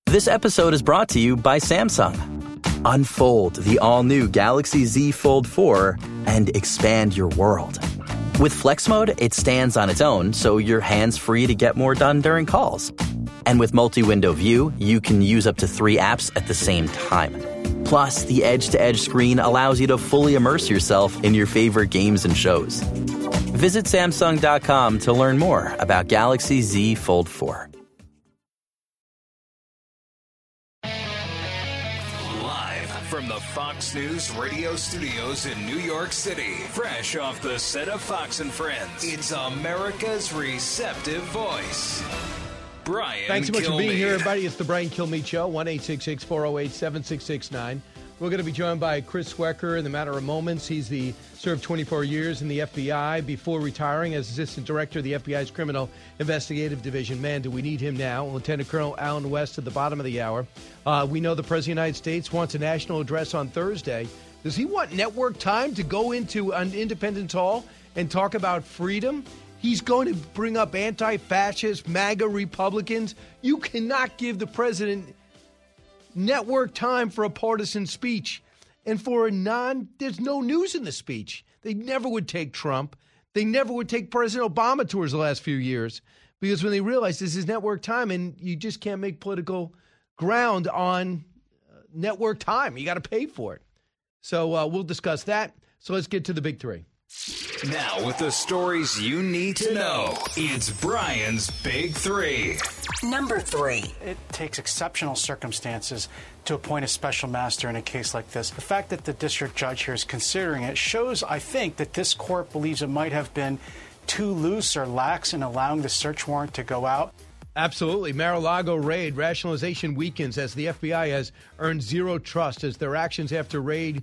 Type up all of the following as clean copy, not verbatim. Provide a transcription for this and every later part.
This episode is brought to you by Samsung. Unfold the all-new Galaxy Z Fold 4 and expand your world. With Flex Mode, it stands on its own, so you're hands-free to get more done during calls. And with multi-window view, you can use up to 3 apps at the same time. Plus, the edge-to-edge screen allows you to fully immerse yourself in your favorite games and shows. Visit Samsung.com to learn more about Galaxy Z Fold 4. From the Fox News radio studios in New York City, fresh off the set of Fox and Friends, it's America's receptive voice, Brian Thanks so much Kilmeade. for being here, everybody. It's the Brian Kilmeade Show, 1-866-408-7669. We're going to be joined by Chris Swecker in a matter of moments. He's served 24 years in the FBI before retiring as Assistant Director of the FBI's Criminal Investigative Division. Man, do we need him now. Lieutenant Colonel Alan West at the bottom of the hour. We know the President of the United States wants a national address on Thursday. Does he want network time to go into an Independence Hall and talk about freedom? He's going to bring up anti-fascist, MAGA Republicans. You cannot give the president network time for a partisan speech. And for there's no news in the speech. They never would take Trump. They never would take President Obama tours the last few years because when they realized this is network time and you just can't make political ground on network time. You got to pay for it. So we'll discuss that. So let's get to the big three. Now, with the stories you need to know, it's Brian's Big Three. Number 3. It takes exceptional circumstances to appoint a special master in a case like this. The fact that the district judge here is considering it shows, I think, that this court believes it might have been too loose or lax in allowing the search warrant to go out. Absolutely. Mar-a-Lago raid, rationalization weakens as the FBI has earned zero trust as their actions after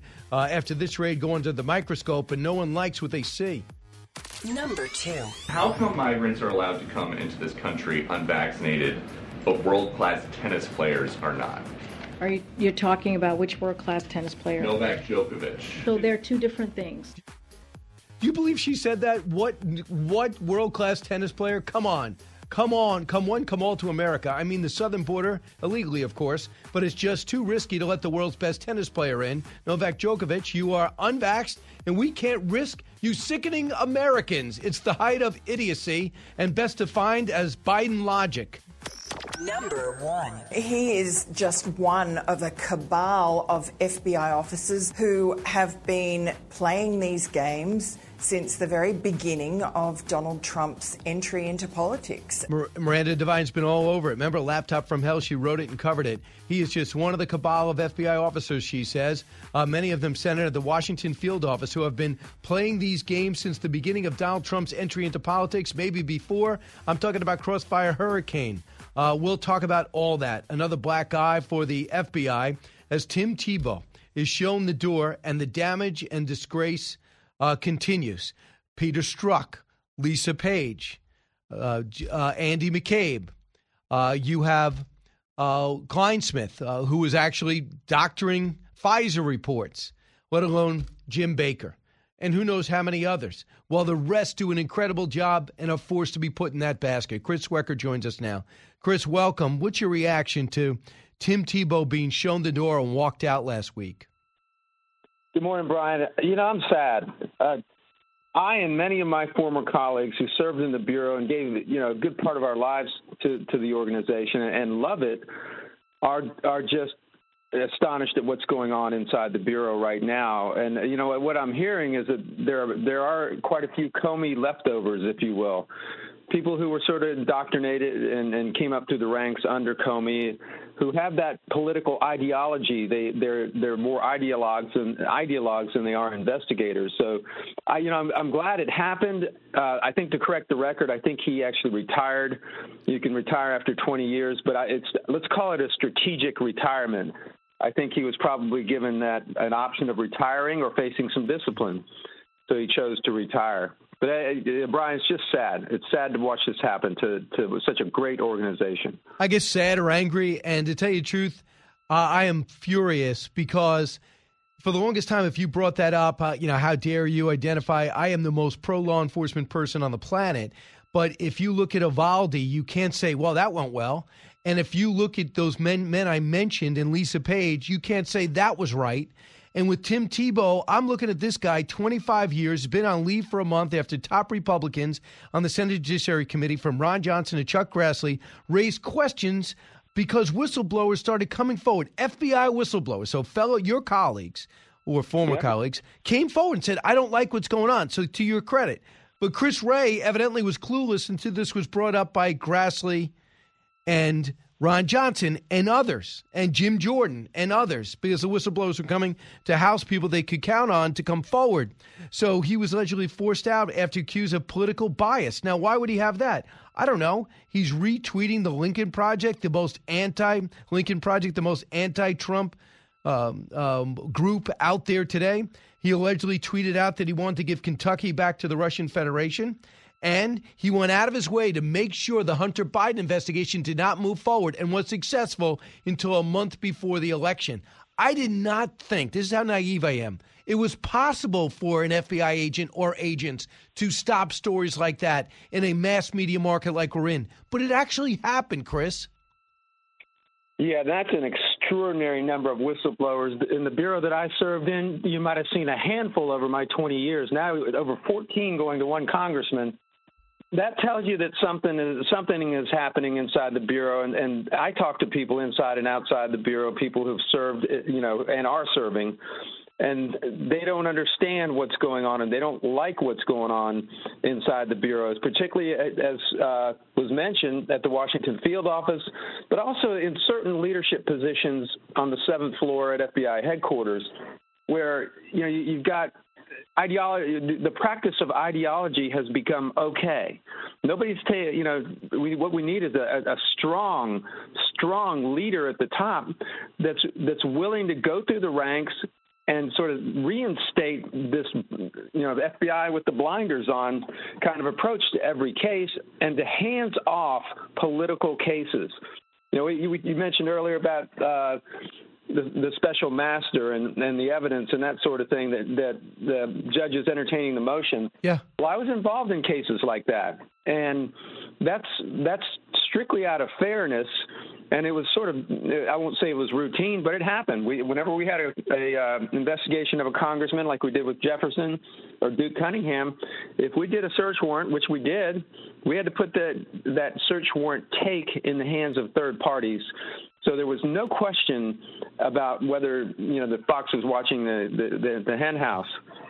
this raid go under the microscope and no one likes what they see. Number 2. How come migrants are allowed to come into this country unvaccinated, but world-class tennis players are not? You're talking about which world-class tennis player? Novak Djokovic. So they're two different things. Do you believe she said that? What world-class tennis player? Come on. Come on, come one, come all to America. I mean, the southern border, illegally, of course, but it's just too risky to let the world's best tennis player in. Novak Djokovic, you are unvaxxed, and we can't risk you sickening Americans. It's the height of idiocy and best defined as Biden logic. Number 1. He is just one of a cabal of FBI officers who have been playing these games since the very beginning of Donald Trump's entry into politics. Miranda Devine's been all over it. Remember Laptop from Hell? She wrote it and covered it. He is just one of the cabal of FBI officers, she says. Many of them centered at the Washington field office who have been playing these games since the beginning of Donald Trump's entry into politics, maybe before. I'm talking about Crossfire Hurricane. We'll talk about all that. Another black eye for the FBI as Tim Tebow is shown the door and the damage and disgrace continues. Peter Strzok, Lisa Page, Andy McCabe. You have Kleinsmith, who is actually doctoring Pfizer reports, let alone Jim Baker. And who knows how many others. While the rest do an incredible job and are forced to be put in that basket. Chris Swecker joins us now. Chris, welcome. What's your reaction to Tim Tebow being shown the door and walked out last week? Good morning, Brian. I'm sad. I and many of my former colleagues who served in the Bureau and gave, a good part of our lives to the organization and love it are just astonished at what's going on inside the Bureau right now. And, what I'm hearing is that there are quite a few Comey leftovers, if you will. People who were sort of indoctrinated and came up through the ranks under Comey, who have that political ideology. They're more ideologues than they are investigators. So, I'm glad it happened. I think to correct the record, I think he actually retired. You can retire after 20 years, but let's call it a strategic retirement. I think he was probably given an option of retiring or facing some discipline, so he chose to retire. But, Brian, it's just sad. It's sad to watch this happen to such a great organization. I guess sad or angry. And to tell you the truth, I am furious because for the longest time, if you brought that up, how dare you identify, I am the most pro-law enforcement person on the planet. But if you look at Uvalde, you can't say, well, that went well. And if you look at those men I mentioned and Lisa Page, you can't say that was right. And with Tim Tebow, I'm looking at this guy, 25 years, been on leave for a month after top Republicans on the Senate Judiciary Committee, from Ron Johnson to Chuck Grassley, raised questions because whistleblowers started coming forward. FBI whistleblowers, so your colleagues or former colleagues came forward and said, I don't like what's going on. So to your credit. But Chris Wray evidently was clueless until this was brought up by Grassley and Ron Johnson and others, and Jim Jordan and others, because the whistleblowers were coming to House people they could count on to come forward. So he was allegedly forced out after accused of political bias. Now, why would he have that? I don't know. He's retweeting the Lincoln Project, the most anti-Lincoln Project, the most anti-Trump group out there today. He allegedly tweeted out that he wanted to give Kentucky back to the Russian Federation. And he went out of his way to make sure the Hunter Biden investigation did not move forward and was successful until a month before the election. I did not think, this is how naive I am, it was possible for an FBI agent or agents to stop stories like that in a mass media market like we're in. But it actually happened, Chris. Yeah, that's an extraordinary number of whistleblowers. In the bureau that I served in, you might have seen a handful over my 20 years. Now, over 14 going to one congressman. That tells you that something is happening inside the bureau, and I talk to people inside and outside the bureau, people who've served, and are serving, and they don't understand what's going on, and they don't like what's going on inside the bureaus, particularly as was mentioned at the Washington field office, but also in certain leadership positions on the 7th floor at FBI headquarters, where you've got ideology. The practice of ideology has become okay. Nobody's what we need is a strong leader at the top that's willing to go through the ranks and sort of reinstate this, the FBI with the blinders on kind of approach to every case, and to hands off political cases. You mentioned earlier about the special master and the evidence and that sort of thing, that the judges entertaining the motion. Yeah. Well, I was involved in cases like that, and that's strictly out of fairness. And it was sort of, I won't say it was routine, but it happened. Whenever we had a investigation of a congressman, like we did with Jefferson or Duke Cunningham, if we did a search warrant, which we did, we had to put that search warrant take in the hands of third parties. So there was no question about whether the fox was watching the hen house.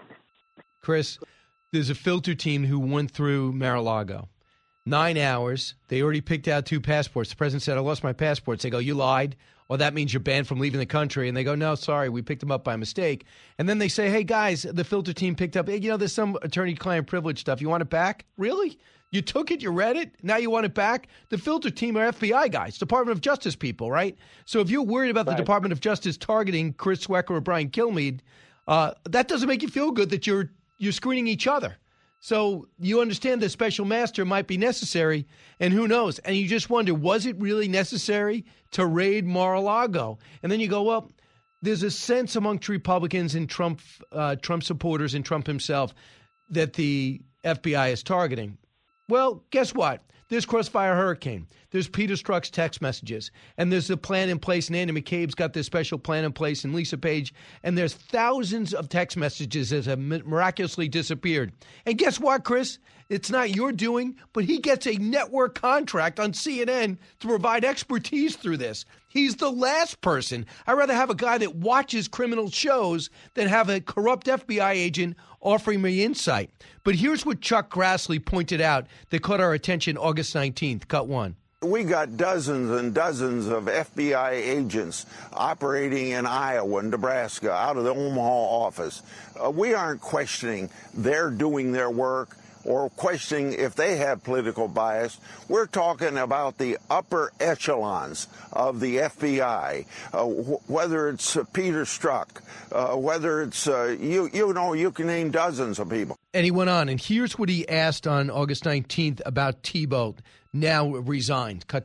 Chris, there's a filter team who went through Mar-a-Lago. 9 hours. They already picked out 2 passports. The president said, I lost my passports. They go, you lied. Or that means you're banned from leaving the country. And they go, no, sorry, we picked them up by mistake. And then they say, hey, guys, the filter team picked up, there's some attorney-client privilege stuff. You want it back? Really? You took it, you read it, now you want it back? The filter team are FBI guys, Department of Justice people, right? So if you're worried about the Department of Justice targeting Chris Swecker or Brian Kilmeade, that doesn't make you feel good that you're screening each other. So you understand the special master might be necessary, and who knows? And you just wonder, was it really necessary to raid Mar-a-Lago? And then you go, well, there's a sense amongst Republicans and Trump supporters and Trump himself that the FBI is targeting. Well, guess what? There's Crossfire Hurricane. There's Peter Strzok's text messages. And there's the plan in place. And Andy McCabe's got this special plan in place, and Lisa Page. And there's thousands of text messages that have miraculously disappeared. And guess what, Chris? It's not your doing, but he gets a network contract on CNN to provide expertise through this. He's the last person. I'd rather have a guy that watches criminal shows than have a corrupt FBI agent offering me insight. But here's what Chuck Grassley pointed out that caught our attention August 19th. Cut 1. We got dozens and dozens of FBI agents operating in Iowa and Nebraska out of the Omaha office. We aren't questioning they're doing their work or questioning if they have political bias. We're talking about the upper echelons of the FBI, whether it's Peter Strzok, whether it's, you can name dozens of people. And he went on, and here's what he asked on August 19th about Tebow, now resigned. Cut 2.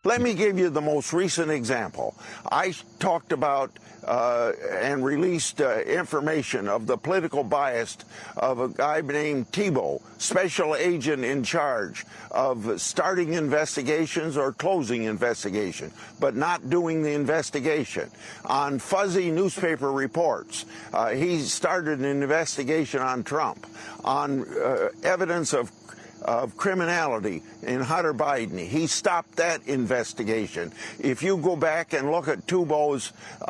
Let me give you the most recent example. I talked about and released information of the political bias of a guy named Thibault, special agent in charge of starting investigations or closing investigation, but not doing the investigation. On fuzzy newspaper reports, he started an investigation on Trump, on evidence of criminality in Hunter Biden. He stopped that investigation. If you go back and look at Thibault's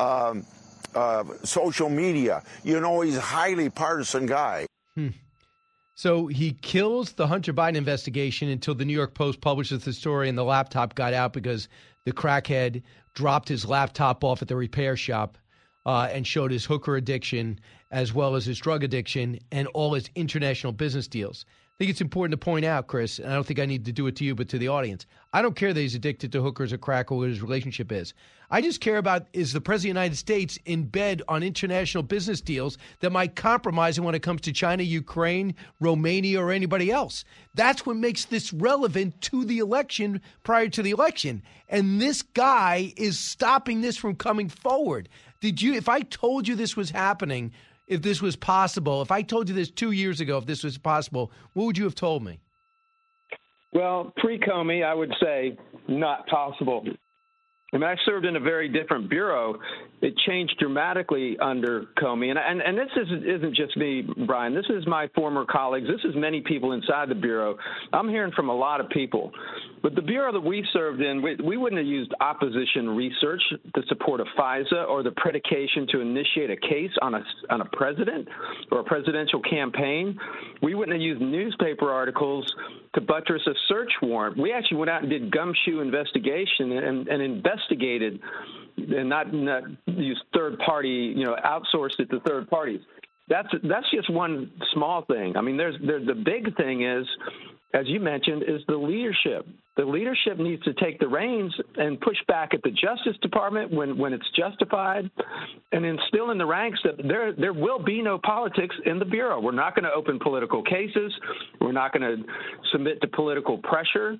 social media, you know he's a highly partisan guy. So he kills the Hunter Biden investigation until the New York Post publishes the story and the laptop got out because the crackhead dropped his laptop off at the repair shop and showed his hooker addiction as well as his drug addiction and all his international business deals. I think it's important to point out, Chris, and I don't think I need to do it to you, but to the audience. I don't care that he's addicted to hookers or crack or what his relationship is. I just care about is the President of the United States in bed on international business deals that might compromise him when it comes to China, Ukraine, Romania, or anybody else. That's what makes this relevant to the election prior to the election. And this guy is stopping this from coming forward. If I told you this was happening, if this was possible, if I told you this 2 years ago, if this was possible, what would you have told me? Well, pre-Comey, I would say not possible. I mean, I served in a very different bureau. It changed dramatically under Comey. And this isn't just me, Brian. This is my former colleagues. This is many people inside the bureau. I'm hearing from a lot of people. But the bureau that we served in, we wouldn't have used opposition research to support a FISA or the predication to initiate a case on a president or a presidential campaign. We wouldn't have used newspaper articles to buttress a search warrant. We actually went out and did gumshoe investigation and investigated and not use third party, outsourced it to third parties. That's just one small thing. I mean, the big thing is, as you mentioned, is the leadership. The leadership needs to take the reins and push back at the Justice Department when it's justified, and instill in the ranks that there will be no politics in the Bureau. We're not going to open political cases. We're not going to submit to political pressure.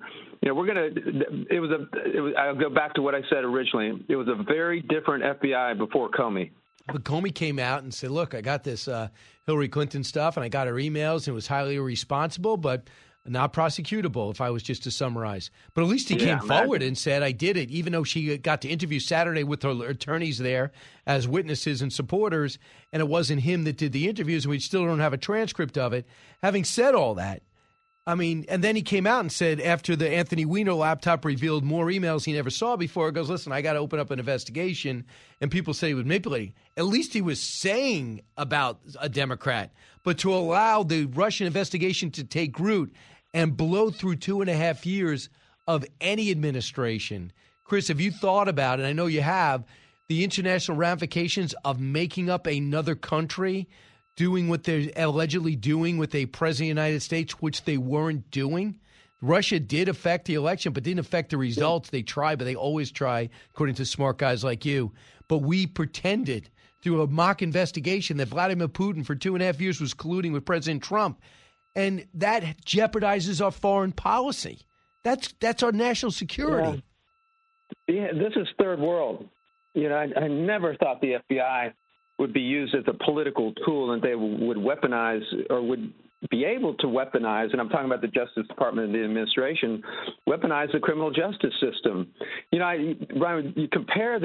I'll go back to what I said originally. It was a very different FBI before Comey. But Comey came out and said, look, I got this Hillary Clinton stuff, and I got her emails, and it was highly irresponsible, but not prosecutable, if I was just to summarize. But at least he came forward and said, I did it, even though she got to interview Saturday with her attorneys there as witnesses and supporters, and it wasn't him that did the interviews, and we still don't have a transcript of it. Having said all that, I mean, and then he came out and said after the Anthony Weiner laptop revealed more emails he never saw before, he goes, listen, I got to open up an investigation, and people say he was manipulating. At least he was saying about a Democrat. But to allow the Russian investigation to take root and blow through 2.5 years of any administration. Chris, have you thought about it? I know you have. The international ramifications of making up another country, doing what they're allegedly doing with a president of the United States, which they weren't doing. Russia did affect the election, but didn't affect the results. They tried, but they always try, according to smart guys like you. But we pretended through a mock investigation that Vladimir Putin for 2.5 years was colluding with President Trump. And that jeopardizes our foreign policy. That's our national security. Yeah, this is third world. I never thought the FBI would be used as a political tool and they would weaponize or would be able to weaponize, and I'm talking about the Justice Department and the administration, weaponize the criminal justice system. Brian, you compare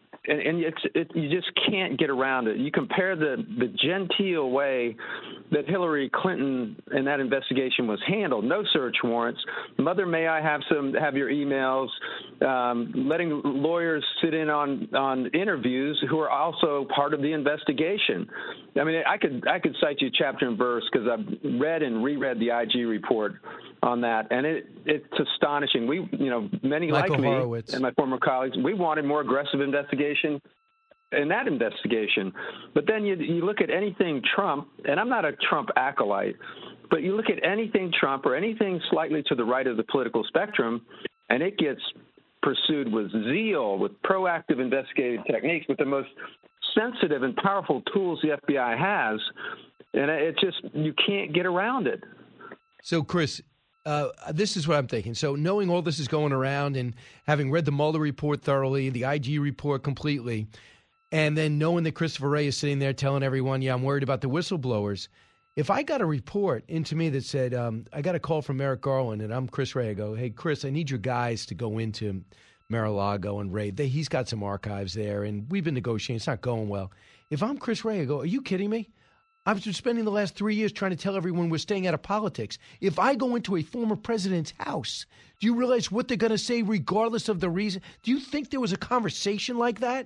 you just can't get around it. You compare the genteel way that Hillary Clinton and that investigation was handled. No search warrants. Mother, may I have your emails? Letting lawyers sit in on interviews who are also part of the investigation. I mean, I could cite you chapter and verse because I've read and reread the IG report on that, and it's astonishing. We, many Michael like me Horowitz and my former colleagues, we wanted more aggressive investigation in that investigation. But then you look at anything Trump, and I'm not a Trump acolyte, but you look at anything Trump or anything slightly to the right of the political spectrum, and it gets pursued with zeal, with proactive investigative techniques, with the most sensitive and powerful tools the FBI has, and you can't get around it. So, Chris, this is what I'm thinking. So knowing all this is going around and having read the Mueller report thoroughly, the IG report completely, and then knowing that Christopher Wray is sitting there telling everyone, yeah, I'm worried about the whistleblowers. If I got a report into me that said, I got a call from Merrick Garland and I'm Chris Wray, I go, hey, Chris, I need your guys to go into Mar-a-Lago and Wray. He's got some archives there, and we've been negotiating. It's not going well. If I'm Chris Wray, I go, are you kidding me? I've been spending the last 3 years trying to tell everyone we're staying out of politics. If I go into a former president's house, do you realize what they're going to say regardless of the reason? Do you think there was a conversation like that?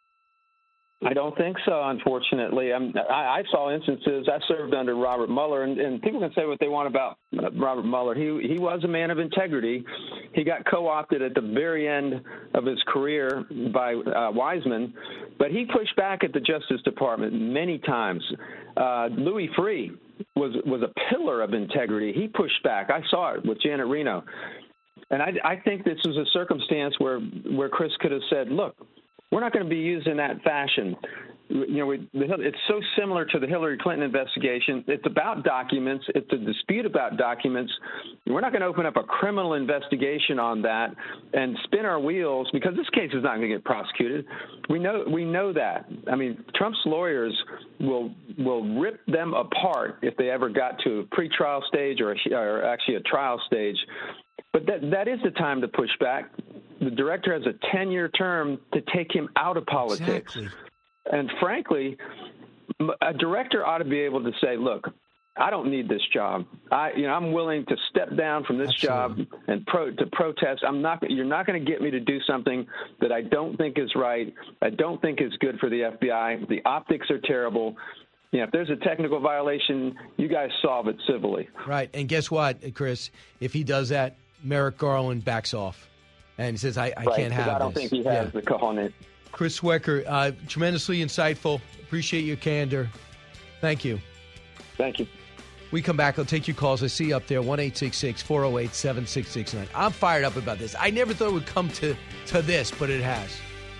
I don't think so, unfortunately. I saw instances. I served under Robert Mueller, and people can say what they want about Robert Mueller. He was a man of integrity. He got co-opted at the very end of his career by Wiseman, but he pushed back at the Justice Department many times. Louis Freeh was a pillar of integrity. He pushed back. I saw it with Janet Reno. And I think this was a circumstance where Chris could have said, look, we're not going to be used in that fashion. It's so similar to the Hillary Clinton investigation. It's about documents. It's a dispute about documents. We're not going to open up a criminal investigation on that and spin our wheels because this case is not going to get prosecuted. We know that. I mean, Trump's lawyers will rip them apart if they ever got to a pretrial stage or actually a trial stage. But that is the time to push back. The director has a 10-year term to take him out of politics. Exactly. And frankly, a director ought to be able to say, look, I don't need this job. I'm willing to step down from this job and to protest. You're not going to get me to do something that I don't think is right. I don't think is good for the FBI. The optics are terrible. If there's a technical violation, you guys solve it civilly. Right. And guess what, Chris? If he does that, Merrick Garland backs off. And he says, I can't have this. I don't think he has the cojones. Chris Swecker, tremendously insightful. Appreciate your candor. Thank you. Thank you. We come back. I'll take your calls. I see you up there, 1-866-408-7669. I'm fired up about this. I never thought it would come to this, but it has.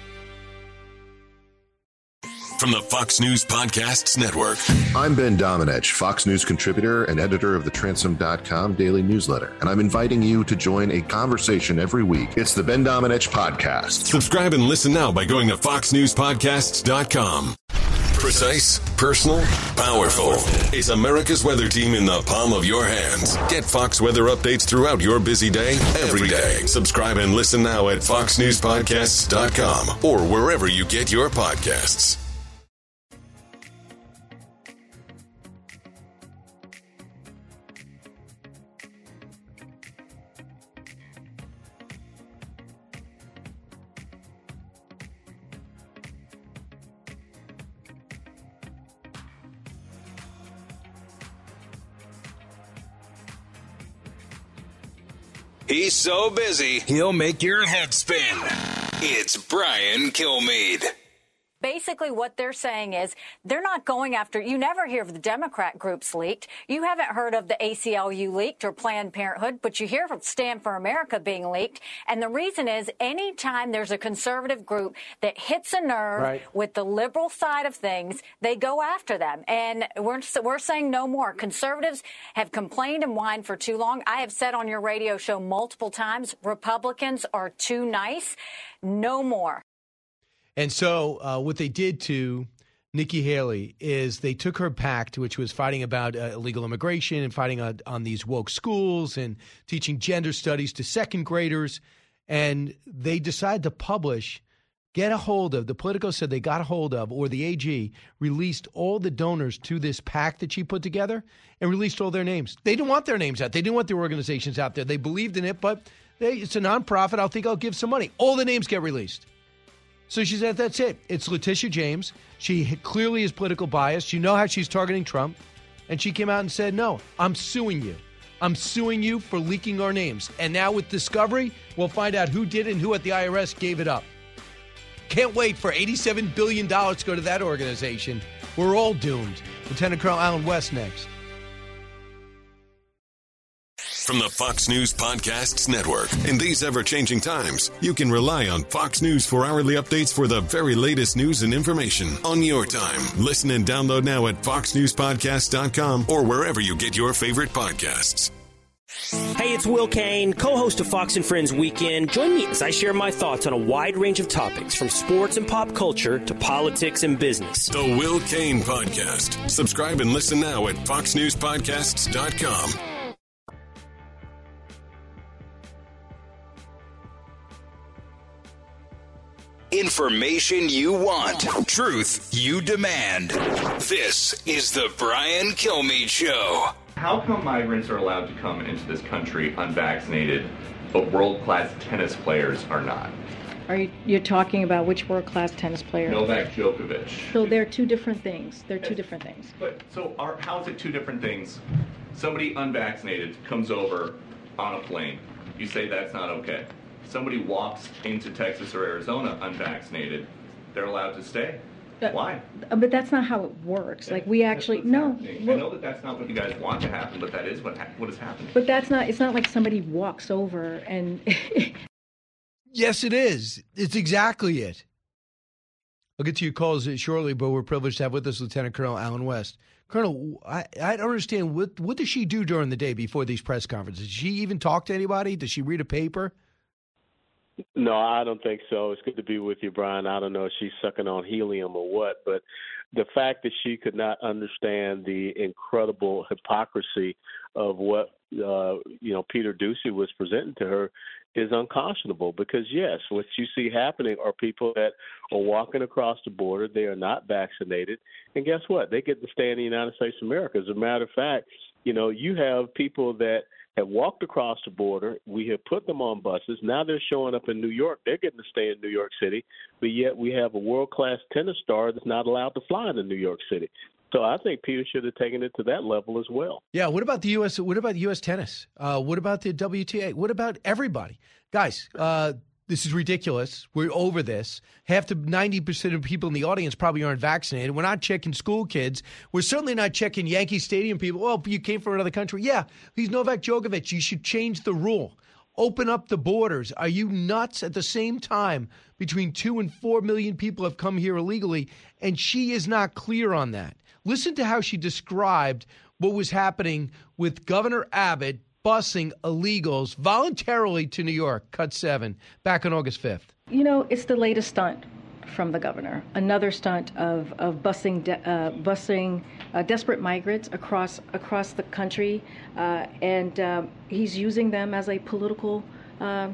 From the Fox News Podcasts Network. I'm Ben Domenech, Fox News contributor and editor of the Transom.com daily newsletter, and I'm inviting you to join a conversation every week. It's the Ben Domenech Podcast. Subscribe and listen now by going to foxnewspodcasts.com. Precise, personal, powerful. It's America's weather team in the palm of your hands. Get Fox weather updates throughout your busy day, every day. Subscribe and listen now at foxnewspodcasts.com or wherever you get your podcasts. He's so busy, he'll make your head spin. It's Brian Kilmeade. Basically, what they're saying is they're not going after, you never hear of the Democrat groups leaked. You haven't heard of the ACLU leaked or Planned Parenthood, but you hear of Stand for America being leaked. And the reason is anytime there's a conservative group that hits a nerve with the liberal side of things, they go after them. And we're saying no more. Conservatives have complained and whined for too long. I have said on your radio show multiple times, Republicans are too nice. No more. And so what they did to Nikki Haley is they took her pact, which was fighting about illegal immigration and fighting on these woke schools and teaching gender studies to second graders, and they decided to get a hold of, the Politico said they got a hold of, or the AG released all the donors to this pact that she put together and released all their names. They didn't want their names out. They didn't want their organizations out there. They believed in it, but it's a nonprofit. I'll give some money. All the names get released. So she said, that's it. It's Letitia James. She clearly is political biased. You know how she's targeting Trump. And she came out and said, no, I'm suing you. I'm suing you for leaking our names. And now with Discovery, we'll find out who did it and who at the IRS gave it up. Can't wait for $87 billion to go to that organization. We're all doomed. Lieutenant Colonel Alan West next. From the Fox News Podcasts Network. In these ever-changing times, you can rely on Fox News for hourly updates for the very latest news and information on your time. Listen and download now at foxnewspodcasts.com or wherever you get your favorite podcasts. Hey, it's Will Kane, co-host of Fox and Friends Weekend. Join me as I share my thoughts on a wide range of topics, from sports and pop culture to politics and business. The Will Kane Podcast. Subscribe and listen now at foxnewspodcasts.com. Information you want. Truth you demand. This is the Brian Kilmeade Show. How come migrants are allowed to come into this country unvaccinated, but world-class tennis players are not? You're talking about which world-class tennis player? Novak Djokovic. So they're two different things. Two different things. But how is it two different things? Somebody unvaccinated comes over on a plane. You say that's not okay. Somebody walks into Texas or Arizona unvaccinated. They're allowed to stay. Why? But that's not how it works. Like, we actually no. I know that that's not what you guys want to happen, but that is what is happening. But that's not. It's not like somebody walks over and. Yes, it is. It's exactly it. I'll get to your calls shortly, but we're privileged to have with us Lieutenant Colonel Allen West. Colonel, I don't understand what does she do during the day before these press conferences? Does she even talk to anybody? Does she read a paper? No, I don't think so. It's good to be with you, Brian. I don't know if she's sucking on helium or what, but the fact that she could not understand the incredible hypocrisy of what Peter Doocy was presenting to her is unconscionable. Because yes, what you see happening are people that are walking across the border. They are not vaccinated, and guess what? They get to stay in the United States of America. As a matter of fact, you have people that have walked across the border. We have put them on buses. Now they're showing up in New York. They're getting to stay in New York City, but yet we have a world-class tennis star that's not allowed to fly into New York City. So I think Peter should have taken it to that level as well. Yeah. What about the U.S.? What about U.S. tennis? What about the WTA? What about everybody? Guys, this is ridiculous. We're over this. 90% of people in the audience probably aren't vaccinated. We're not checking school kids. We're certainly not checking Yankee Stadium people. Oh, you came from another country. Yeah, he's Novak Djokovic. You should change the rule. Open up the borders. Are you nuts? At the same time, between 2 and 4 million people have come here illegally, and she is not clear on that. Listen to how she described what was happening with Governor Abbott busing illegals voluntarily to New York, cut 7, back on August 5th. It's the latest stunt from the governor. Another stunt of busing desperate migrants across the country, and he's using them as a political, as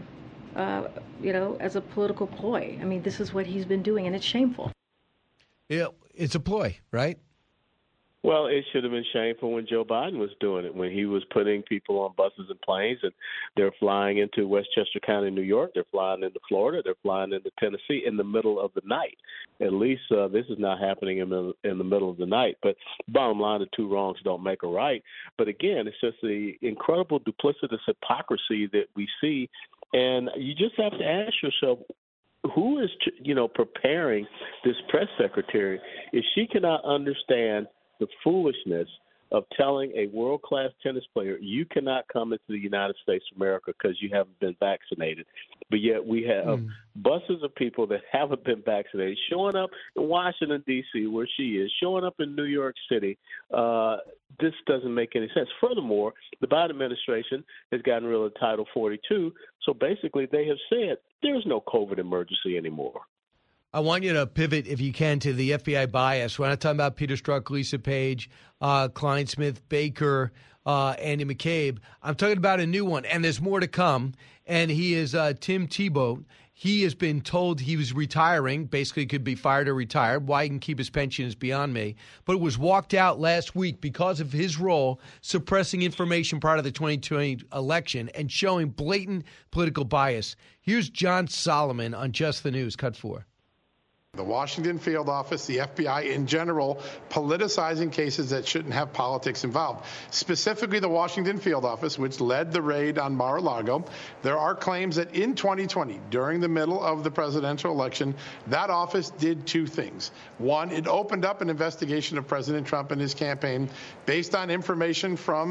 a political ploy. I mean, this is what he's been doing, and it's shameful. Yeah, it's a ploy, right? Well, it should have been shameful when Joe Biden was doing it, when he was putting people on buses and planes, and they're flying into Westchester County, New York. They're flying into Florida. They're flying into Tennessee in the middle of the night. At least this is not happening in the middle of the night. But bottom line, the two wrongs don't make a right. But again, it's just the incredible duplicitous hypocrisy that we see. And you just have to ask yourself, who is, preparing this press secretary if she cannot understand the foolishness of telling a world-class tennis player, you cannot come into the United States of America because you haven't been vaccinated. But yet we have buses of people that haven't been vaccinated showing up in Washington, D.C., where she is, showing up in New York City. This doesn't make any sense. Furthermore, the Biden administration has gotten rid of Title 42, so basically they have said there's no COVID emergency anymore. I want you to pivot, if you can, to the FBI bias. We're not talking about Peter Strzok, Lisa Page, Klein Smith, Baker, Andy McCabe. I'm talking about a new one, and there's more to come. And he is Tim Tebow. He has been told he was retiring, basically could be fired or retired. Why he can keep his pension is beyond me. But it was walked out last week because of his role suppressing information prior to the 2020 election and showing blatant political bias. Here's John Solomon on Just the News, Cut 4. The Washington field office, the FBI in general, politicizing cases that shouldn't have politics involved. Specifically, the Washington field office, which led the raid on Mar-a-Lago. There are claims that in 2020, during the middle of the presidential election, that office did two things. One, it opened up an investigation of President Trump and his campaign based on information from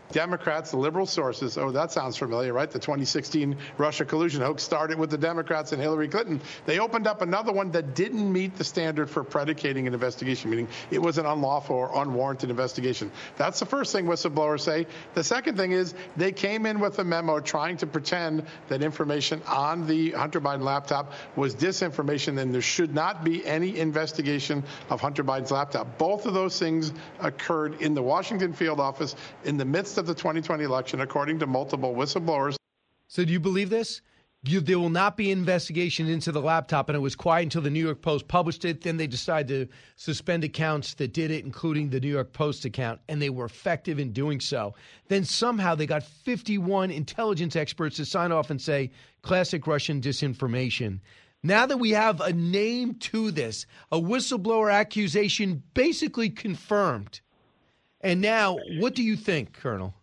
Democrats, liberal sources, oh, that sounds familiar, right? The 2016 Russia collusion hoax started with the Democrats and Hillary Clinton. They opened up another one that didn't meet the standard for predicating an investigation, meaning it was an unlawful or unwarranted investigation. That's the first thing whistleblowers say. The second thing is they came in with a memo trying to pretend that information on the Hunter Biden laptop was disinformation, and there should not be any investigation of Hunter Biden's laptop. Both of those things occurred in the Washington field office in the midst of the 2020 election, according to multiple whistleblowers. So do you believe this? There will not be investigation into the laptop, and it was quiet until the New York Post published it. Then they decided to suspend accounts that did it, including the New York Post account, and they were effective in doing so. Then somehow they got 51 intelligence experts to sign off and say, classic Russian disinformation. Now that we have a name to this, a whistleblower accusation basically confirmed. And now, what do you think, Colonel?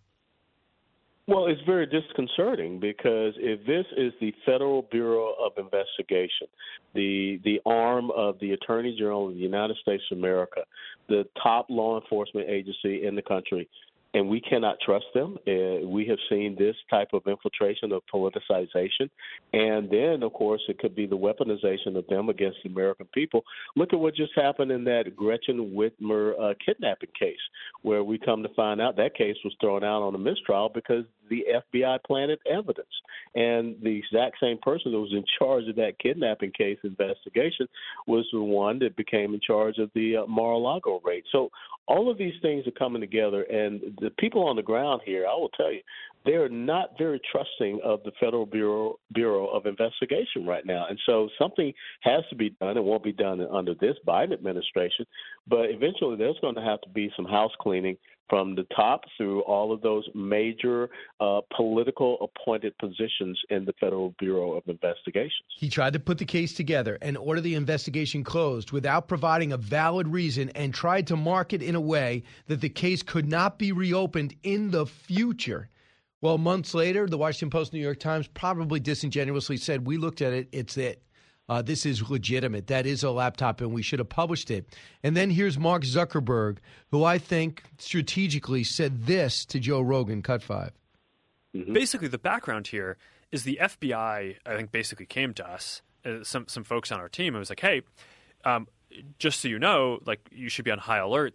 Well, it's very disconcerting because if this is the Federal Bureau of Investigation, the arm of the Attorney General of the United States of America, the top law enforcement agency in the country, and we cannot trust them. We have seen this type of infiltration of politicization. And then, of course, it could be the weaponization of them against the American people. Look at what just happened in that Gretchen Whitmer kidnapping case, where we come to find out that case was thrown out on a mistrial because the FBI planted evidence. And the exact same person that was in charge of that kidnapping case investigation was the one that became in charge of the Mar-a-Lago raid. So all of these things are coming together, and the people on the ground here, I will tell you, they are not very trusting of the Federal Bureau of Investigation right now. And so something has to be done. It won't be done under this Biden administration, but eventually there's going to have to be some house cleaning from the top through all of those major political appointed positions in the Federal Bureau of Investigations. He tried to put the case together and order the investigation closed without providing a valid reason, and tried to market in a way that the case could not be reopened in the future. Well, months later, the Washington Post, New York Times probably disingenuously said, we looked at it, it's it. This is legitimate. That is a laptop, and we should have published it. And then here's Mark Zuckerberg, who I think strategically said this to Joe Rogan, Cut 5. Mm-hmm. Basically, the background here is the FBI, I think, basically came to us, some folks on our team, and was like, hey, just so you know, like, you should be on high alert.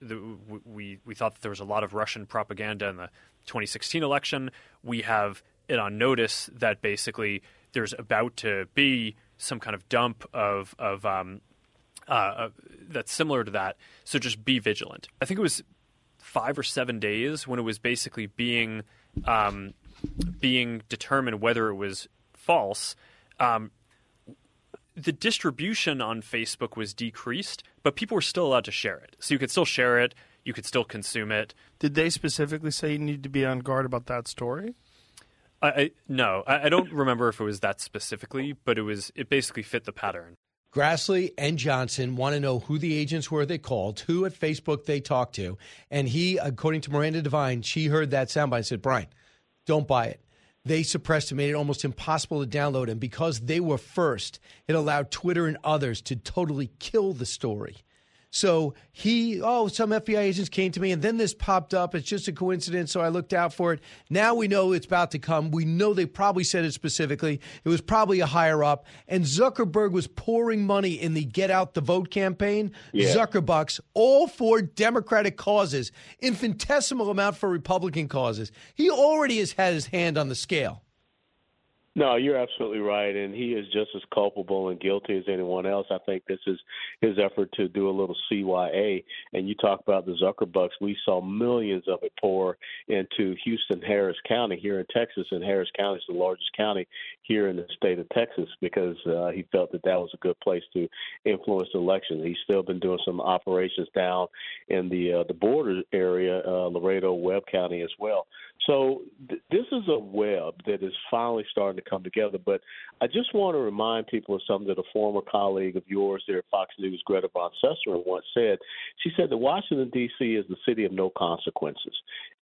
We thought that there was a lot of Russian propaganda in the 2016 election. We have it on notice that basically there's about to be some kind of dump of that's similar to that. So just be vigilant. I think it was 5 or 7 days when it was basically being determined whether it was false. The distribution on Facebook was decreased, but people were still allowed to share it. So you could still share it. You could still consume it. Did they specifically say you need to be on guard about that story? No, I don't remember if it was that specifically, but it basically fit the pattern. Grassley and Johnson want to know who the agents were they called, who at Facebook they talked to. And he, according to Miranda Devine, she heard that soundbite and said, Brian, don't buy it. They suppressed it, made it almost impossible to download. And because they were first, it allowed Twitter and others to totally kill the story. So some FBI agents came to me, and then this popped up. It's just a coincidence, so I looked out for it. Now we know it's about to come. We know they probably said it specifically. It was probably a higher up. And Zuckerberg was pouring money in the Get Out the Vote campaign, Zuckerbucks, all for Democratic causes, infinitesimal amount for Republican causes. He already has had his hand on the scale. No, you're absolutely right, and he is just as culpable and guilty as anyone else. I think this is his effort to do a little CYA, and you talk about the Zuckerbucks. We saw millions of it pour into Houston, Harris County here in Texas, and Harris County is the largest county here in the state of Texas because he felt that was a good place to influence the election. He's still been doing some operations down in the border area, Laredo, Webb County as well. So this is a web that is finally starting to come together. But I just want to remind people of something that a former colleague of yours there at Fox News, Greta Van Susteren, once said. She said that Washington, D.C. is the city of no consequences.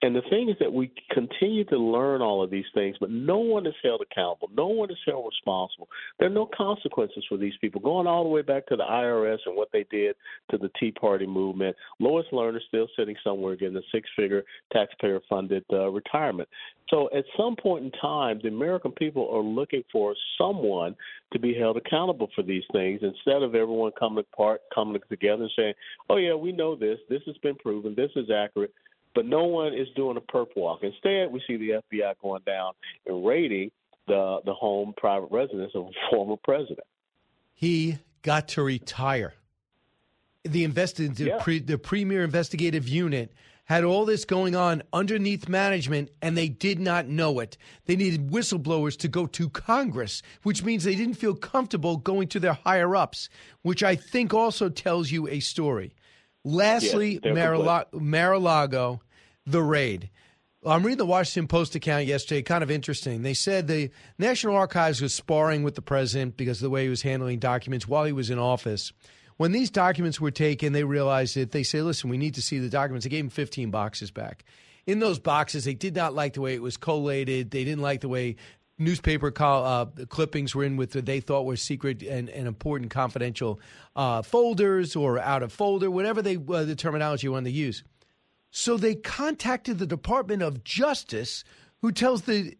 And the thing is that we continue to learn all of these things, but no one is held accountable. No one is held responsible. There are no consequences for these people. Going all the way back to the IRS and what they did to the Tea Party movement, Lois Lerner still sitting somewhere getting a six-figure taxpayer-funded retirement. So at some point in time, the American people are looking for someone to be held accountable for these things instead of everyone coming together and saying, oh, yeah, we know this. This has been proven. This is accurate. But no one is doing a perp walk. Instead, we see the FBI going down and raiding the home private residence of a former president. He got to retire. The premier investigative unit had all this going on underneath management, and they did not know it. They needed whistleblowers to go to Congress, which means they didn't feel comfortable going to their higher-ups, which I think also tells you a story. Lastly, Mar-a-Lago, the raid. I'm reading the Washington Post account yesterday, kind of interesting. They said the National Archives was sparring with the president because of the way he was handling documents while he was in office. When these documents were taken, they realized it. They say, listen, we need to see the documents. They gave him 15 boxes back. In those boxes, they did not like the way it was collated. They didn't like the way newspaper clippings were in with what they thought were secret and important confidential folders or out of folder, whatever the terminology you wanted to use. So they contacted the Department of Justice, who tells the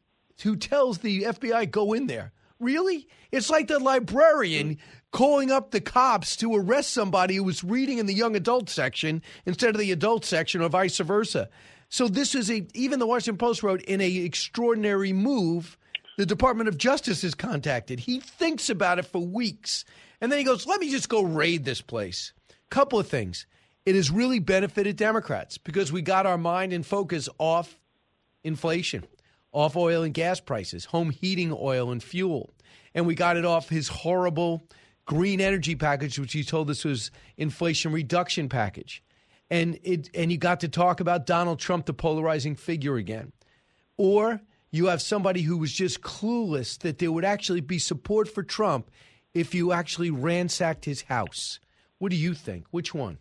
FBI, go in there. Really? It's like the librarian calling up the cops to arrest somebody who was reading in the young adult section instead of the adult section or vice versa. So this is even the Washington Post wrote, in an extraordinary move, the Department of Justice is contacted. He thinks about it for weeks. And then he goes, let me just go raid this place. Couple of things. It has really benefited Democrats because we got our mind and focus off inflation, off oil and gas prices, home heating oil and fuel. And we got it off his horrible green energy package, which he told us was inflation reduction package. And you got to talk about Donald Trump, the polarizing figure again. Or you have somebody who was just clueless that there would actually be support for Trump if you actually ransacked his house. What do you think? Which one?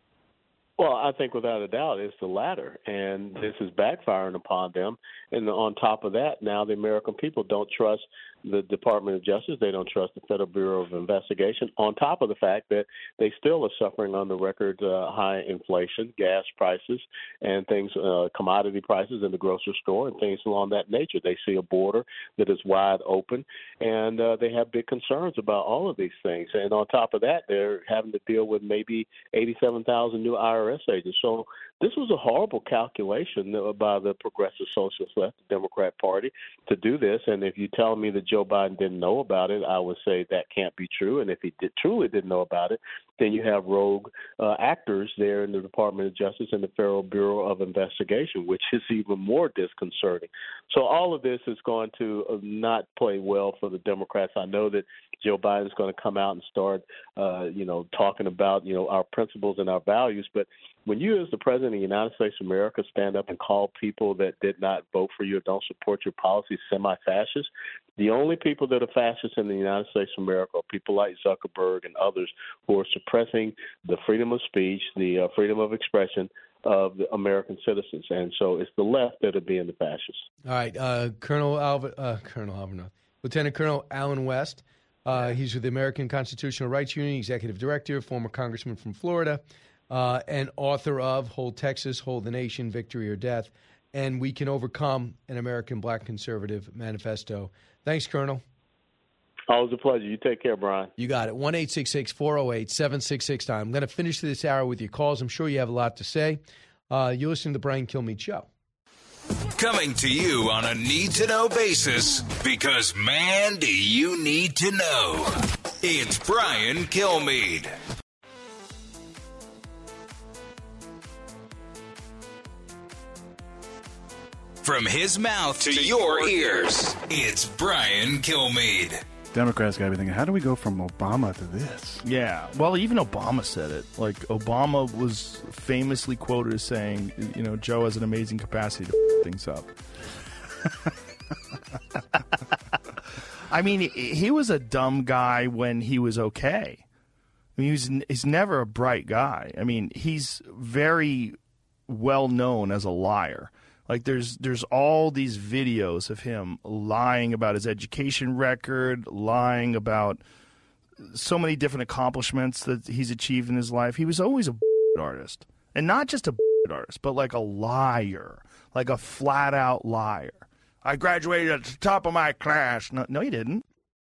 Well, I think without a doubt it's the latter, and this is backfiring upon them. And on top of that, now the American people don't trust the Department of Justice. They don't trust the Federal Bureau of Investigation, on top of the fact that they still are suffering under record high inflation, gas prices, and things, commodity prices in the grocery store and things along that nature. They see a border that is wide open, and they have big concerns about all of these things. And on top of that, they're having to deal with maybe 87,000 new IRS agents. So this was a horrible calculation by the Progressive Socialist Left, the Democrat Party, to do this. And if you tell me that Joe Biden didn't know about it, I would say that can't be true. And if he truly didn't know about it, then you have rogue actors there in the Department of Justice and the Federal Bureau of Investigation, which is even more disconcerting. So all of this is going to not play well for the Democrats. I know that Joe Biden is going to come out and start, talking about, our principles and our values. But when you, as the President of the United States of America, stand up and call people that did not vote for you or don't support your policies semi-fascist, the only people that are fascists in the United States of America are people like Zuckerberg and others who are suppressing the freedom of speech, the freedom of expression of the American citizens. And so it's the left that are being the fascists. All right, Lieutenant Colonel Allen West. He's with the American Constitutional Rights Union, executive director, former congressman from Florida, and author of Hold Texas, Hold the Nation, Victory or Death, and We Can Overcome an American Black Conservative Manifesto. Thanks, Colonel. Always a pleasure. You take care, Brian. You got it. 1-866-408-7669. I'm going to finish this hour with your calls. I'm sure you have a lot to say. You listen to the Brian Kilmeade Show. Coming to you on a need-to-know basis, because, man, do you need to know. It's Brian Kilmeade. From his mouth to your ears, it's Brian Kilmeade. Democrats got to be thinking, how do we go from Obama to this? Yeah. Well, even Obama said it. Like, Obama was famously quoted as saying, Joe has an amazing capacity to f things up. I mean, he was a dumb guy when he was okay. I mean, he's never a bright guy. I mean, he's very well known as a liar. Like there's all these videos of him lying about his education record, lying about so many different accomplishments that he's achieved in his life. He was always a artist. And not just a artist, but like a liar, like a flat-out liar. I graduated at the top of my class. No, you didn't.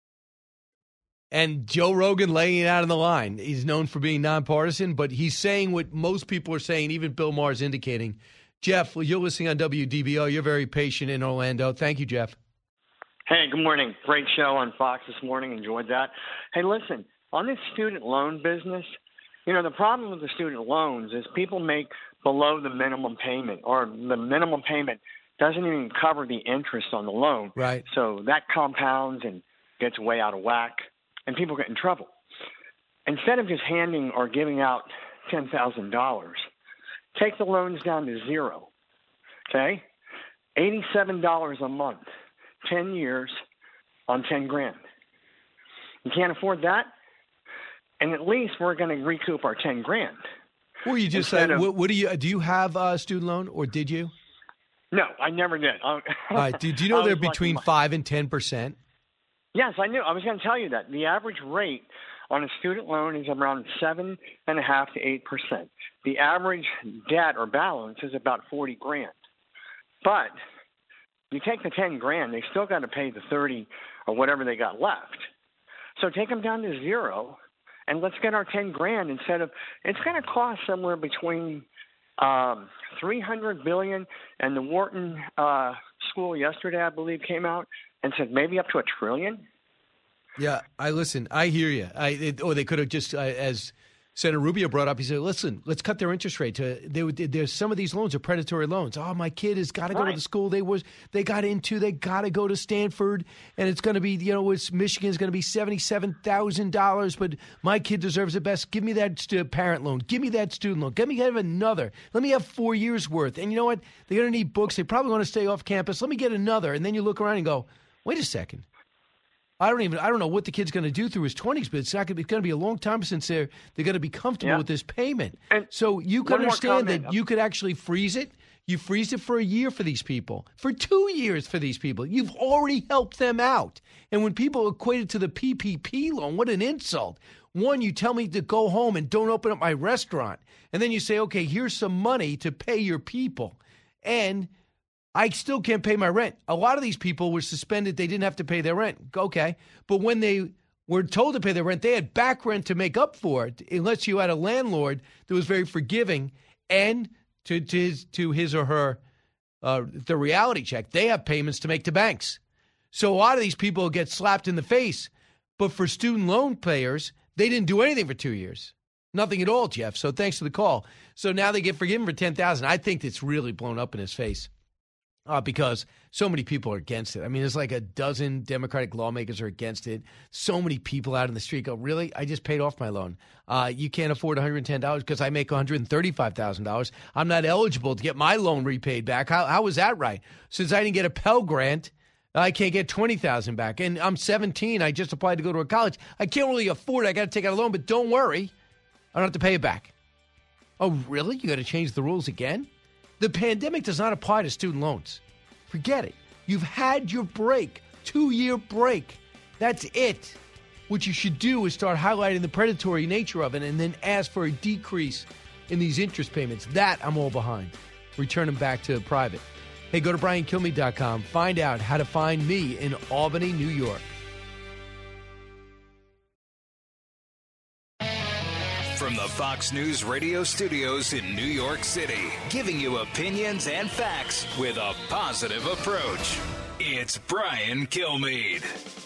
And Joe Rogan laying it out on the line. He's known for being nonpartisan, but he's saying what most people are saying, even Bill Maher is indicating. Jeff, you're listening on WDBO. You're very patient in Orlando. Thank you, Jeff. Hey, good morning. Great show on Fox this morning. Enjoyed that. Hey, listen, on this student loan business, the problem with the student loans is people make below the minimum payment, or the minimum payment doesn't even cover the interest on the loan. Right. So that compounds and gets way out of whack, and people get in trouble. Instead of just handing or giving out $10,000, take the loans down to zero, okay? $87 a month, 10 years on $10,000. You can't afford that? And at least we're going to recoup our $10,000. Or you just said, what do you have a student loan, or did you? No, I never did. All right. Do you know they're between 5 and 10%? Yes, I knew. I was going to tell you that. The average rate on a student loan is around 7.5% to 8%. The average debt or balance is about $40,000. But you take the $10,000, they still got to pay the 30 or whatever they got left. So take them down to zero, and let's get our $10,000 instead of. It's going to cost somewhere between $300 billion, and the Wharton school yesterday, I believe, came out and said maybe up to $1 trillion. Yeah, I hear you. Or they could have just, as Senator Rubio brought up, he said, listen, let's cut their interest rate. There's some of these loans are predatory loans. Oh, my kid has got to go to the school they got into. They got to go to Stanford, and it's going to be, Michigan's going to be $77,000, but my kid deserves the best. Give me that parent loan. Give me that student loan. Let me have another. Let me have 4 years worth. And you know what? They're going to need books. They probably want to stay off campus. Let me get another. And then you look around and go, wait a second. I don't know what the kid's going to do through his 20s, but it's going to be a long time since they're going to be comfortable with this payment. And so you can understand that you could actually freeze it. You freeze it for a year for these people, for 2 years for these people. You've already helped them out. And when people equate it to the PPP loan, what an insult. One, you tell me to go home and don't open up my restaurant. And then you say, okay, here's some money to pay your people. And I still can't pay my rent. A lot of these people were suspended. They didn't have to pay their rent. Okay. But when they were told to pay their rent, they had back rent to make up for it, unless you had a landlord that was very forgiving. And to his or her, the reality check, they have payments to make to banks. So a lot of these people get slapped in the face. But for student loan payers, they didn't do anything for 2 years. Nothing at all, Jeff. So thanks for the call. So now they get forgiven for $10,000. I think it's really blown up in his face. Because so many people are against it. I mean, there's like a dozen Democratic lawmakers are against it. So many people out in the street go, really? I just paid off my loan. You can't afford $110 because I make $135,000. I'm not eligible to get my loan repaid back. How is that right? Since I didn't get a Pell Grant, I can't get $20,000 back. And I'm 17. I just applied to go to a college. I can't really afford it. I got to take out a loan, but don't worry. I don't have to pay it back. Oh, really? You got to change the rules again? The pandemic does not apply to student loans. Forget it. You've had your break, 2-year break. That's it. What you should do is start highlighting the predatory nature of it and then ask for a decrease in these interest payments. That I'm all behind. Return them back to private. Hey, go to BrianKilmeade.com. Find out how to find me in Albany, New York. From the Fox News radio studios in New York City, giving you opinions and facts with a positive approach. It's Brian Kilmeade.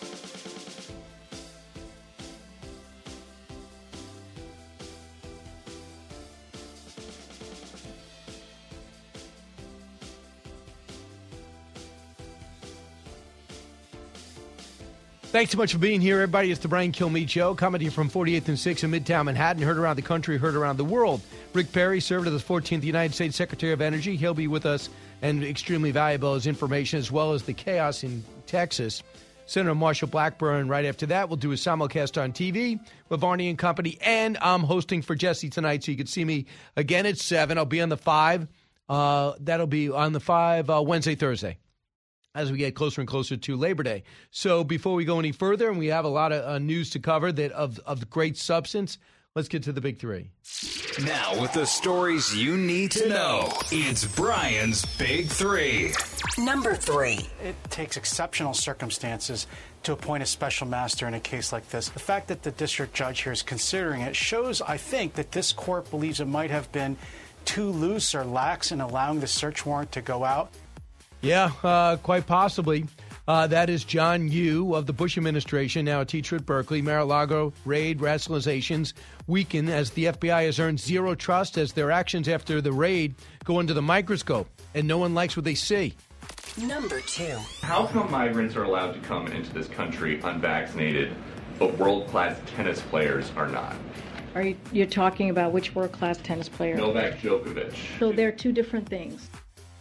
Thanks so much for being here, everybody. It's the Brian Kilmeade Show, coming to you from 48th and 6th in Midtown Manhattan. Heard around the country, heard around the world. Rick Perry served as the 14th United States Secretary of Energy. He'll be with us, and extremely valuable as information, as well as the chaos in Texas. Senator Marshall Blackburn right after that. We'll do a simulcast on TV with Varney and Company, and I'm hosting for Jesse tonight, so you can see me again at 7. I'll be on the 5 That'll be on the 5 Wednesday, Thursday, as we get closer and closer to Labor Day. So before we go any further, and we have a lot of news to cover that of great substance, let's get to the big three. Now, with the stories you need to know, it's Brian's Big Three. Number 3. It takes exceptional circumstances to appoint a special master in a case like this. The fact that the district judge here is considering it shows, I think, that this court believes it might have been too loose or lax in allowing the search warrant to go out. Yeah, quite possibly. That is John Yoo of the Bush administration, now a teacher at Berkeley. Mar-a-Lago raid rationalizations weaken as the FBI has earned zero trust as their actions after the raid go under the microscope, and no one likes what they see. Number 2. How come migrants are allowed to come into this country unvaccinated, but world-class tennis players are not? You're talking about which world-class tennis player? Novak Djokovic. So they're two different things.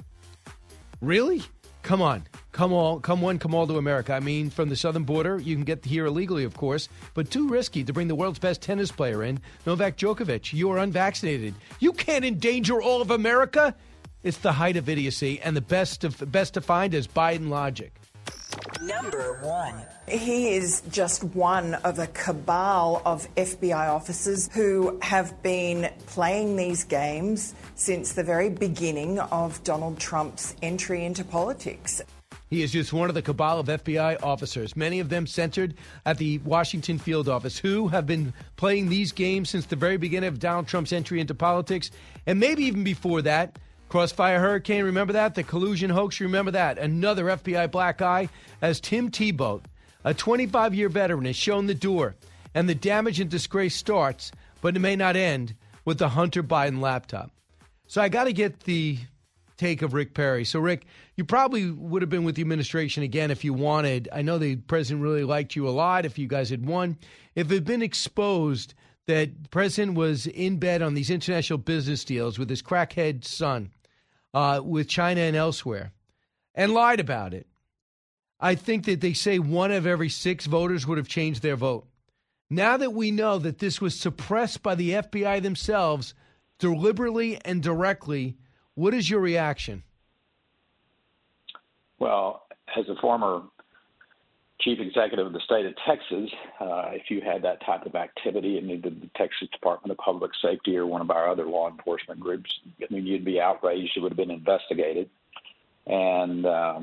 Really? Come on. Come all to America. I mean, from the southern border, you can get here illegally, of course, but too risky to bring the world's best tennis player in, Novak Djokovic. You are unvaccinated. You can't endanger all of America. It's the height of idiocy, and the best defined as Biden logic. Number 1. He is just one of a cabal of FBI officers who have been playing these games since the very beginning of Donald Trump's entry into politics. He is just one of the cabal of FBI officers, many of them centered at the Washington field office, who have been playing these games since the very beginning of Donald Trump's entry into politics, and maybe even before that. Crossfire Hurricane, remember that? The collusion hoax, remember that? Another FBI black eye as Tim Tebow, a 25-year veteran, has shown the door, and the damage and disgrace starts, but it may not end with the Hunter Biden laptop. So I got to get the take of Rick Perry. So, Rick, you probably would have been with the administration again if you wanted. I know the president really liked you a lot if you guys had won. If it had been exposed that the president was in bed on these international business deals with his crackhead son, with China and elsewhere, and lied about it, I think that they say 1 of every 6 voters would have changed their vote. Now that we know that this was suppressed by the FBI themselves, deliberately and directly, what is your reaction? Well, as a former chief executive of the state of Texas, if you had that type of activity in either the Texas Department of Public Safety or one of our other law enforcement groups, I mean, you'd be outraged. It would have been investigated. And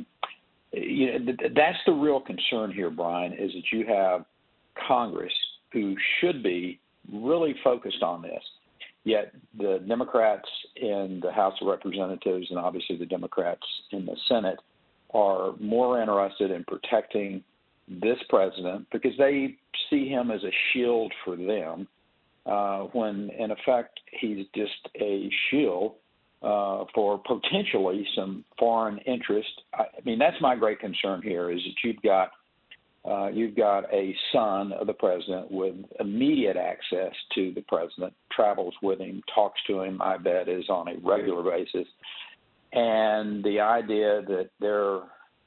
that's the real concern here, Brian, is that you have Congress who should be really focused on this. Yet the Democrats in the House of Representatives and obviously the Democrats in the Senate are more interested in protecting this president because they see him as a shield for them, when in effect he's just a shield for potentially some foreign interest. I mean, that's my great concern here is that you've got a son of the president with immediate access to the president, travels with him, talks to him, I bet, is on a regular basis. And the idea that they're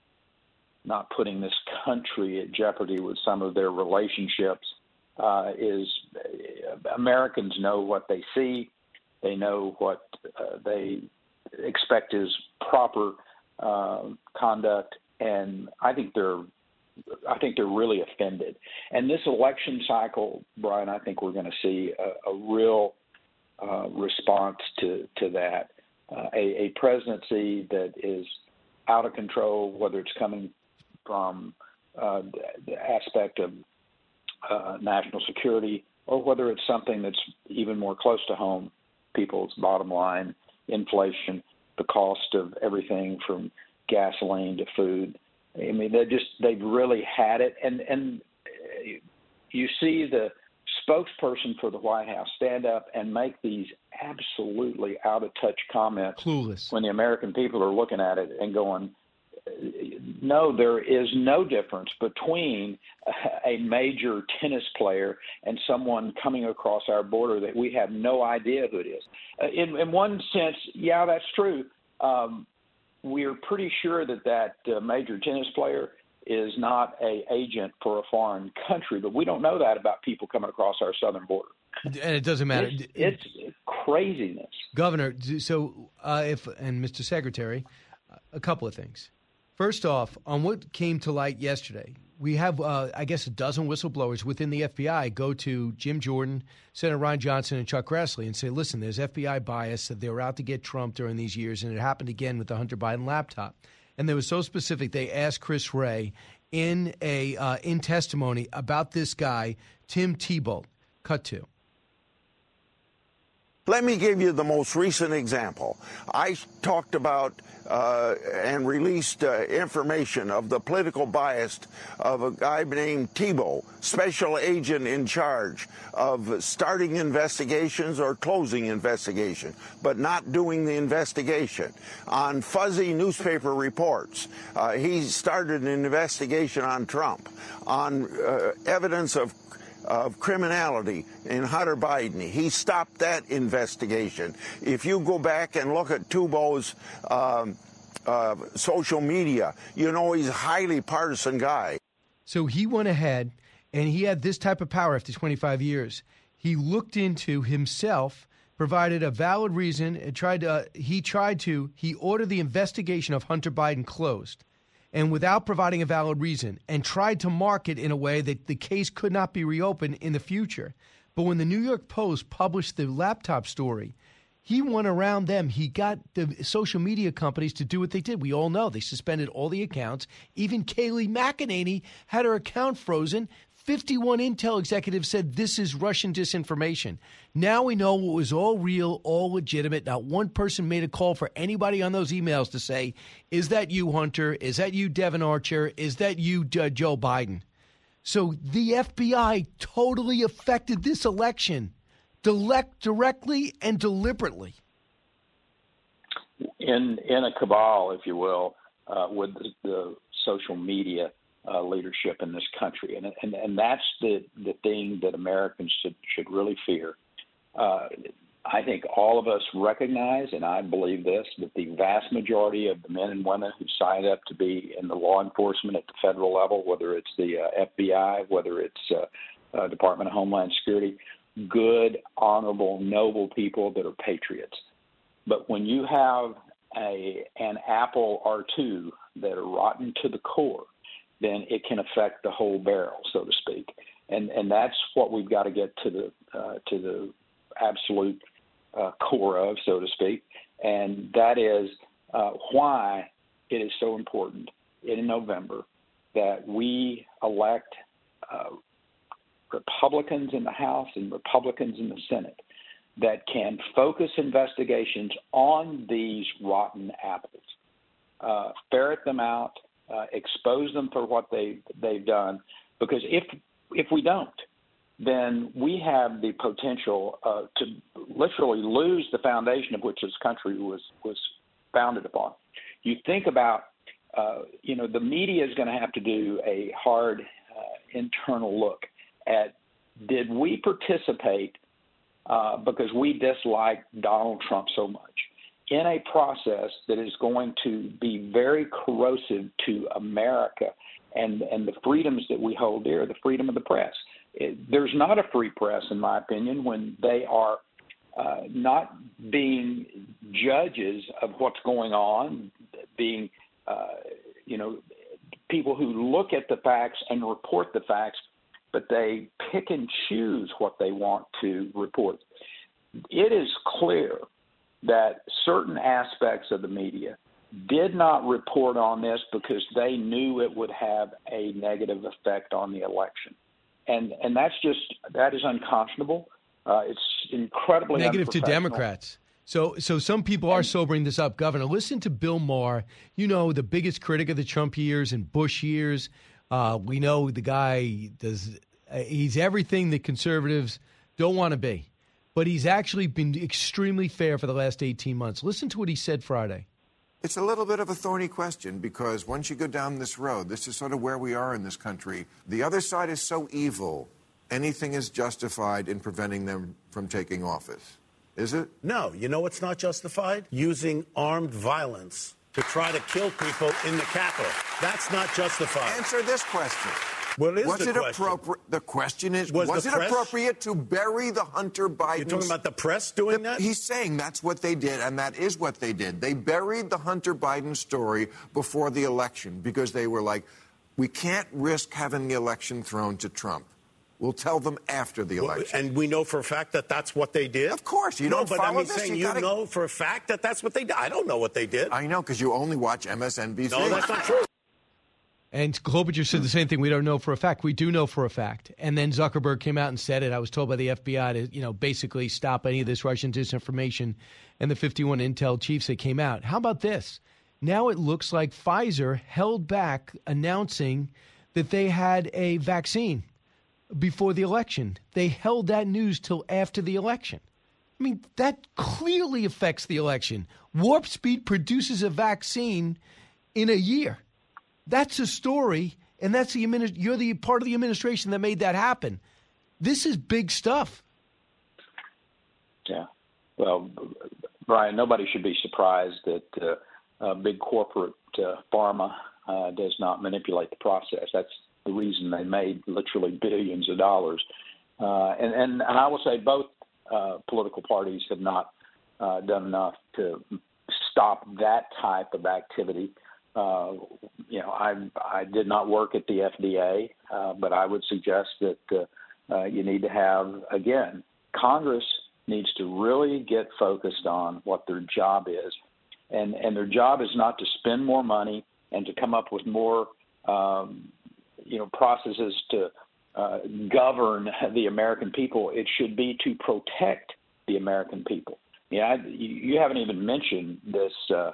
not putting this country at jeopardy with some of their relationships is Americans know what they see. They know what they expect is proper conduct, and I think they're really offended. And this election cycle, Brian, I think we're going to see a real response to that. A presidency that is out of control, whether it's coming from the aspect of national security or whether it's something that's even more close to home, people's bottom line, inflation, the cost of everything from gasoline to food. I mean, they've really had it. And you see the spokesperson for the White House stand up and make these absolutely out-of-touch comments. Clueless. When the American people are looking at it and going, no, there is no difference between a major tennis player and someone coming across our border that we have no idea who it is. In one sense, yeah, that's true. We're pretty sure that major tennis player is not an agent for a foreign country, but we don't know that about people coming across our southern border. And it doesn't matter. It's craziness. Governor, so and Mr. Secretary, a couple of things. First off, on what came to light yesterday, we have, I guess, a dozen whistleblowers within the FBI go to Jim Jordan, Senator Ron Johnson, and Chuck Grassley and say, listen, there's FBI bias, that they were out to get Trump during these years, and it happened again with the Hunter Biden laptop. And they were so specific, they asked Chris Wray in testimony about this guy, Tim Tebow. Cut to. Let me give you the most recent example. I talked about and released information of the political bias of a guy named Tebow, special agent in charge of starting investigations or closing investigation, but not doing the investigation. On fuzzy newspaper reports, he started an investigation on Trump, on evidence of criminality in Hunter Biden. He stopped that investigation. If you go back and look at Tebow's social media, you know he's a highly partisan guy. So he went ahead, and he had this type of power after 25 years. He looked into himself, provided a valid reason, and he ordered the investigation of Hunter Biden closed. And without providing a valid reason, and tried to market in a way that the case could not be reopened in the future. But when the New York Post published the laptop story, he went around them. He got the social media companies to do what they did. We all know they suspended all the accounts. Even Kayleigh McEnany had her account frozen. 51 Intel executives said this is Russian disinformation. Now we know it was all real, all legitimate. Not one person made a call for anybody on those emails to say, is that you, Hunter? Is that you, Devin Archer? Is that you, Joe Biden? So the FBI totally affected this election directly and deliberately. In a cabal, if you will, with the social media leadership in this country, and that's the thing that Americans should really fear. I think all of us recognize, and I believe this, that the vast majority of the men and women who signed up to be in the law enforcement at the federal level, whether it's the FBI, whether it's Department of Homeland Security, good, honorable, noble people that are patriots. But when you have an apple or two that are rotten to the core, then it can affect the whole barrel, so to speak. And that's what we've got to get to the absolute core of, so to speak. And that is why it is so important in November that we elect Republicans in the House and Republicans in the Senate that can focus investigations on these rotten apples, ferret them out, expose them for what they've done, because if we don't, then we have the potential to literally lose the foundation of which this country was founded upon. You think about, the media is going to have to do a hard internal look at, did we participate because we dislike Donald Trump so much in a process that is going to be very corrosive to America and the freedoms that we hold dear, the freedom of the press. There's not a free press, in my opinion, when they are not being judges of what's going on, being, people who look at the facts and report the facts, but they pick and choose what they want to report. It is clear that certain aspects of the media did not report on this because they knew it would have a negative effect on the election. And that is unconscionable. It's incredibly negative to Democrats. So some people are sobering this up. Governor, listen to Bill Maher, the biggest critic of the Trump years and Bush years. We know the guy he's everything that conservatives don't want to be. But he's actually been extremely fair for the last 18 months. Listen to what he said Friday. It's a little bit of a thorny question because once you go down this road, this is sort of where we are in this country. The other side is so evil, anything is justified in preventing them from taking office. Is it? No. You know what's not justified? Using armed violence to try to kill people in the Capitol. That's not justified. Answer this question. What is was the it question? appropriate? The question is, Was was the it press- appropriate to bury the Hunter Biden? You're talking about the press doing that? He's saying that's what they did, and that is what they did. They buried the Hunter Biden story before the election because they were like, we can't risk having the election thrown to Trump. We'll tell them after the election. And we know for a fact that that's what they did? Of course. You don't but follow I mean, this. saying You you gotta- know for a fact that that's what they did. I don't know what they did. I know, because you only watch MSNBC. No, that's not true. And Klobuchar said the same thing. We don't know for a fact. We do know for a fact. And then Zuckerberg came out and said it. I was told by the FBI to, basically stop any of this Russian disinformation, and the 51 intel chiefs that came out. How about this? Now it looks like Pfizer held back announcing that they had a vaccine before the election. They held that news till after the election. I mean, that clearly affects the election. Warp Speed produces a vaccine in a year. That's a story, and that's you're the part of the administration that made that happen. This is big stuff. Yeah. Well, Brian, nobody should be surprised that big corporate pharma does not manipulate the process. That's the reason they made literally billions of dollars. And I will say both political parties have not done enough to stop that type of activity. I did not work at the FDA, but I would suggest that you need to have, again, Congress needs to really get focused on what their job is. And their job is not to spend more money and to come up with more, processes to govern the American people. It should be to protect the American people. You haven't even mentioned this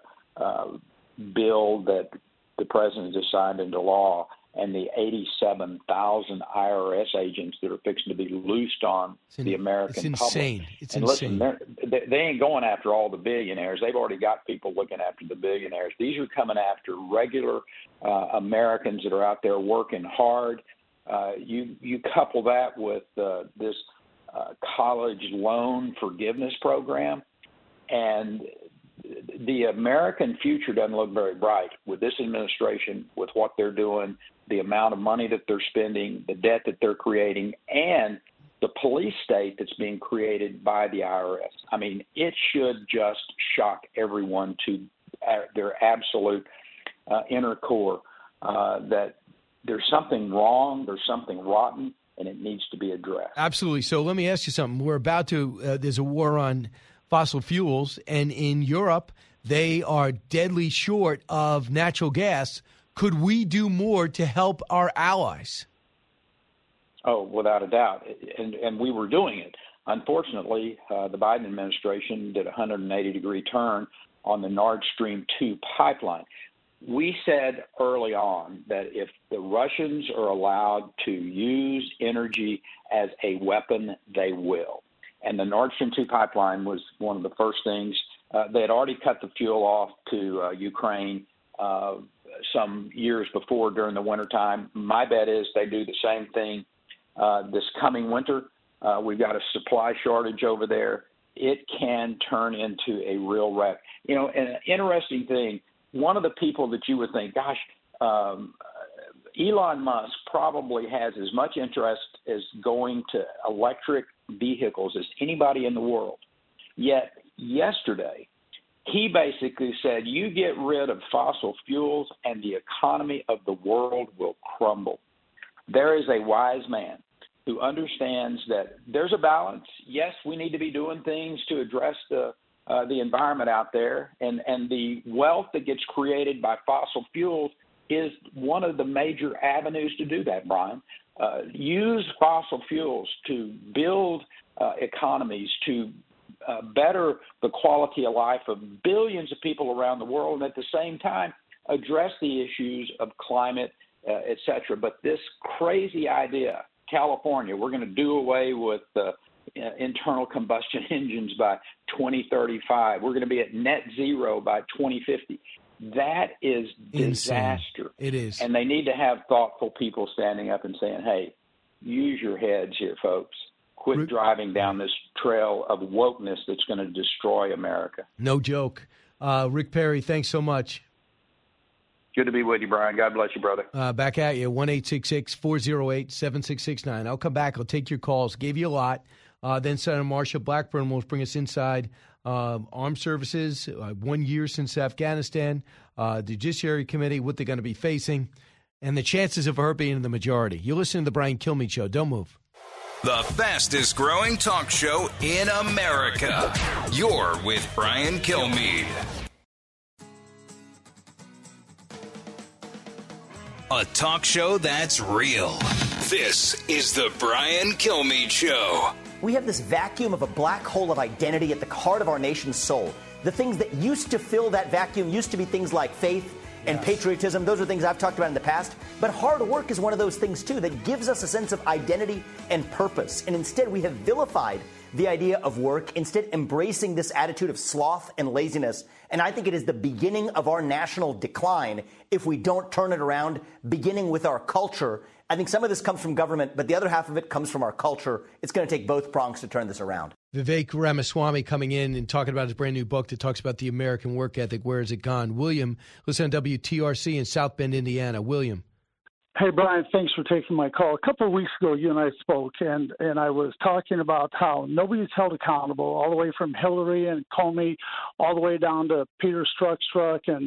bill that the president has signed into law and the 87,000 IRS agents that are fixing to be loosed on the American public. It's insane. It's insane. insane. They ain't going after all the billionaires. They've already got people looking after the billionaires. These are coming after regular Americans that are out there working hard. You couple that with this college loan forgiveness program, and the American future doesn't look very bright with this administration, with what they're doing, the amount of money that they're spending, the debt that they're creating, and the police state that's being created by the IRS. I mean, it should just shock everyone to their absolute inner core that there's something wrong, there's something rotten, and it needs to be addressed. Absolutely. So let me ask you something. We're about to, there's a war on fossil fuels, and in Europe, they are deadly short of natural gas. Could we do more to help our allies? Oh, without a doubt. And we were doing it. Unfortunately, the Biden administration did a 180-degree turn on the Nord Stream 2 pipeline. We said early on that if the Russians are allowed to use energy as a weapon, they will. And the Nord Stream 2 pipeline was one of the first things. They had already cut the fuel off to Ukraine some years before during the wintertime. My bet is they do the same thing this coming winter. We've got a supply shortage over there. It can turn into a real wreck. An interesting thing, one of the people that you would think, gosh, Elon Musk probably has as much interest as going to electric vehicles as anybody in the world. Yet yesterday, he basically said, you get rid of fossil fuels and the economy of the world will crumble. There is a wise man who understands that there's a balance. Yes, we need to be doing things to address the environment out there, and the wealth that gets created by fossil fuels is one of the major avenues to do that, Brian. Use fossil fuels to build economies, to better the quality of life of billions of people around the world, and at the same time address the issues of climate, et cetera. But this crazy idea, California, we're going to do away with internal combustion engines by 2035. We're going to be at net zero by 2050. That is disaster. It is. And they need to have thoughtful people standing up and saying, hey, use your heads here, folks. Quit driving down this trail of wokeness that's going to destroy America. No joke. Rick Perry, thanks so much. Good to be with you, Brian. God bless you, brother. Back at you, 1-866-408-7669. I'll come back. I'll take your calls. Gave you a lot. Then Senator Marsha Blackburn will bring us inside armed services, 1 year since Afghanistan, the Judiciary Committee, what they're going to be facing, and the chances of her being in the majority. You listen to the Brian Kilmeade Show. Don't move. The fastest growing talk show in America. You're with Brian Kilmeade. A talk show that's real. This is the Brian Kilmeade Show. We have this vacuum of a black hole of identity at the heart of our nation's soul. The things that used to fill that vacuum used to be things like faith and patriotism. Those are things I've talked about in the past. But hard work is one of those things, too, that gives us a sense of identity and purpose. And instead, we have vilified the idea of work, instead embracing this attitude of sloth and laziness. And I think it is the beginning of our national decline if we don't turn it around, beginning with our culture. I think some of this comes from government, but the other half of it comes from our culture. It's going to take both prongs to turn this around. Vivek Ramaswamy coming in and talking about his brand new book that talks about the American work ethic. Where has it gone? William, listen on WTRC in South Bend, Indiana. William. Hey, Brian, thanks for taking my call. A couple of weeks ago, you and I spoke, and I was talking about how nobody's held accountable, all the way from Hillary and Comey, all the way down to Peter Strzok and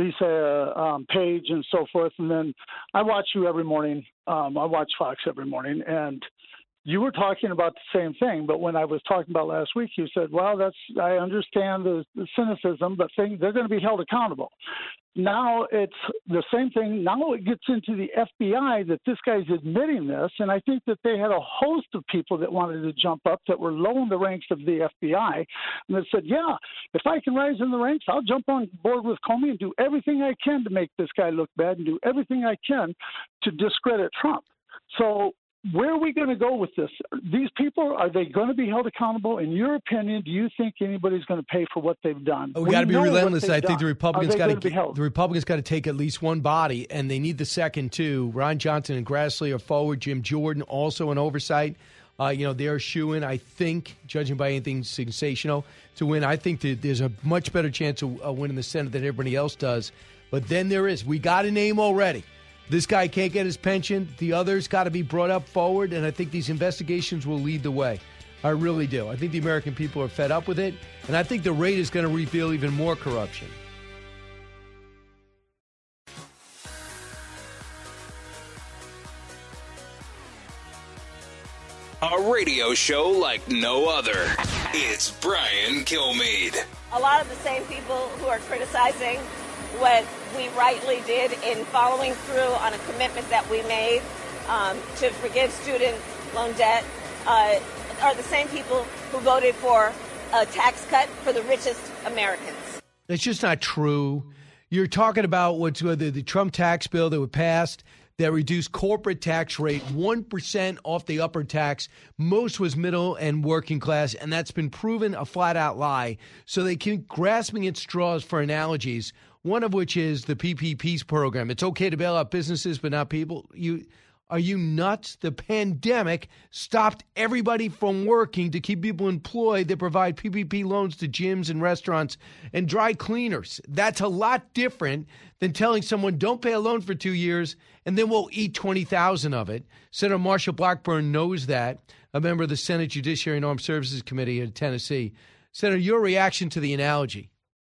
Lisa Page and so forth. And then I watch you every morning. I watch Fox every morning, and you were talking about the same thing. But when I was talking about last week, you said, well, I understand the cynicism, but they're going to be held accountable. Now it's the same thing. Now it gets into the FBI that this guy's admitting this, and I think that they had a host of people that wanted to jump up that were low in the ranks of the FBI, and they said, yeah, if I can rise in the ranks, I'll jump on board with Comey and do everything I can to make this guy look bad and do everything I can to discredit Trump. So where are we going to go with this? These people, are they going to be held accountable? In your opinion, do you think anybody's going to pay for what they've done? We got to be relentless. I think the Republicans got to take at least one body, and they need the second too. Ron Johnson and Grassley are forward. Jim Jordan also in oversight. They're shooing, I think, judging by anything sensational, to win. I think that there's a much better chance of winning the Senate than everybody else does. But then we got a name already. This guy can't get his pension. The others got to be brought up forward, and I think these investigations will lead the way. I really do. I think the American people are fed up with it, and I think the raid is going to reveal even more corruption. A radio show like no other. It's Brian Kilmeade. A lot of the same people who are criticizing what we rightly did in following through on a commitment that we made to forgive student loan debt are the same people who voted for a tax cut for the richest Americans. It's just not true. You're talking about what's the Trump tax bill that was passed that reduced corporate tax rate 1% off the upper tax. Most was middle and working class, and that's been proven a flat-out lie. So they keep grasping at straws for analogies, one of which is the PPP program. It's okay to bail out businesses, but not people. Are you nuts? The pandemic stopped everybody from working to keep people employed that provide PPP loans to gyms and restaurants and dry cleaners. That's a lot different than telling someone don't pay a loan for 2 years and then we'll eat 20,000 of it. Senator Marsha Blackburn knows that, a member of the Senate Judiciary and Armed Services Committee in Tennessee. Senator, your reaction to the analogy?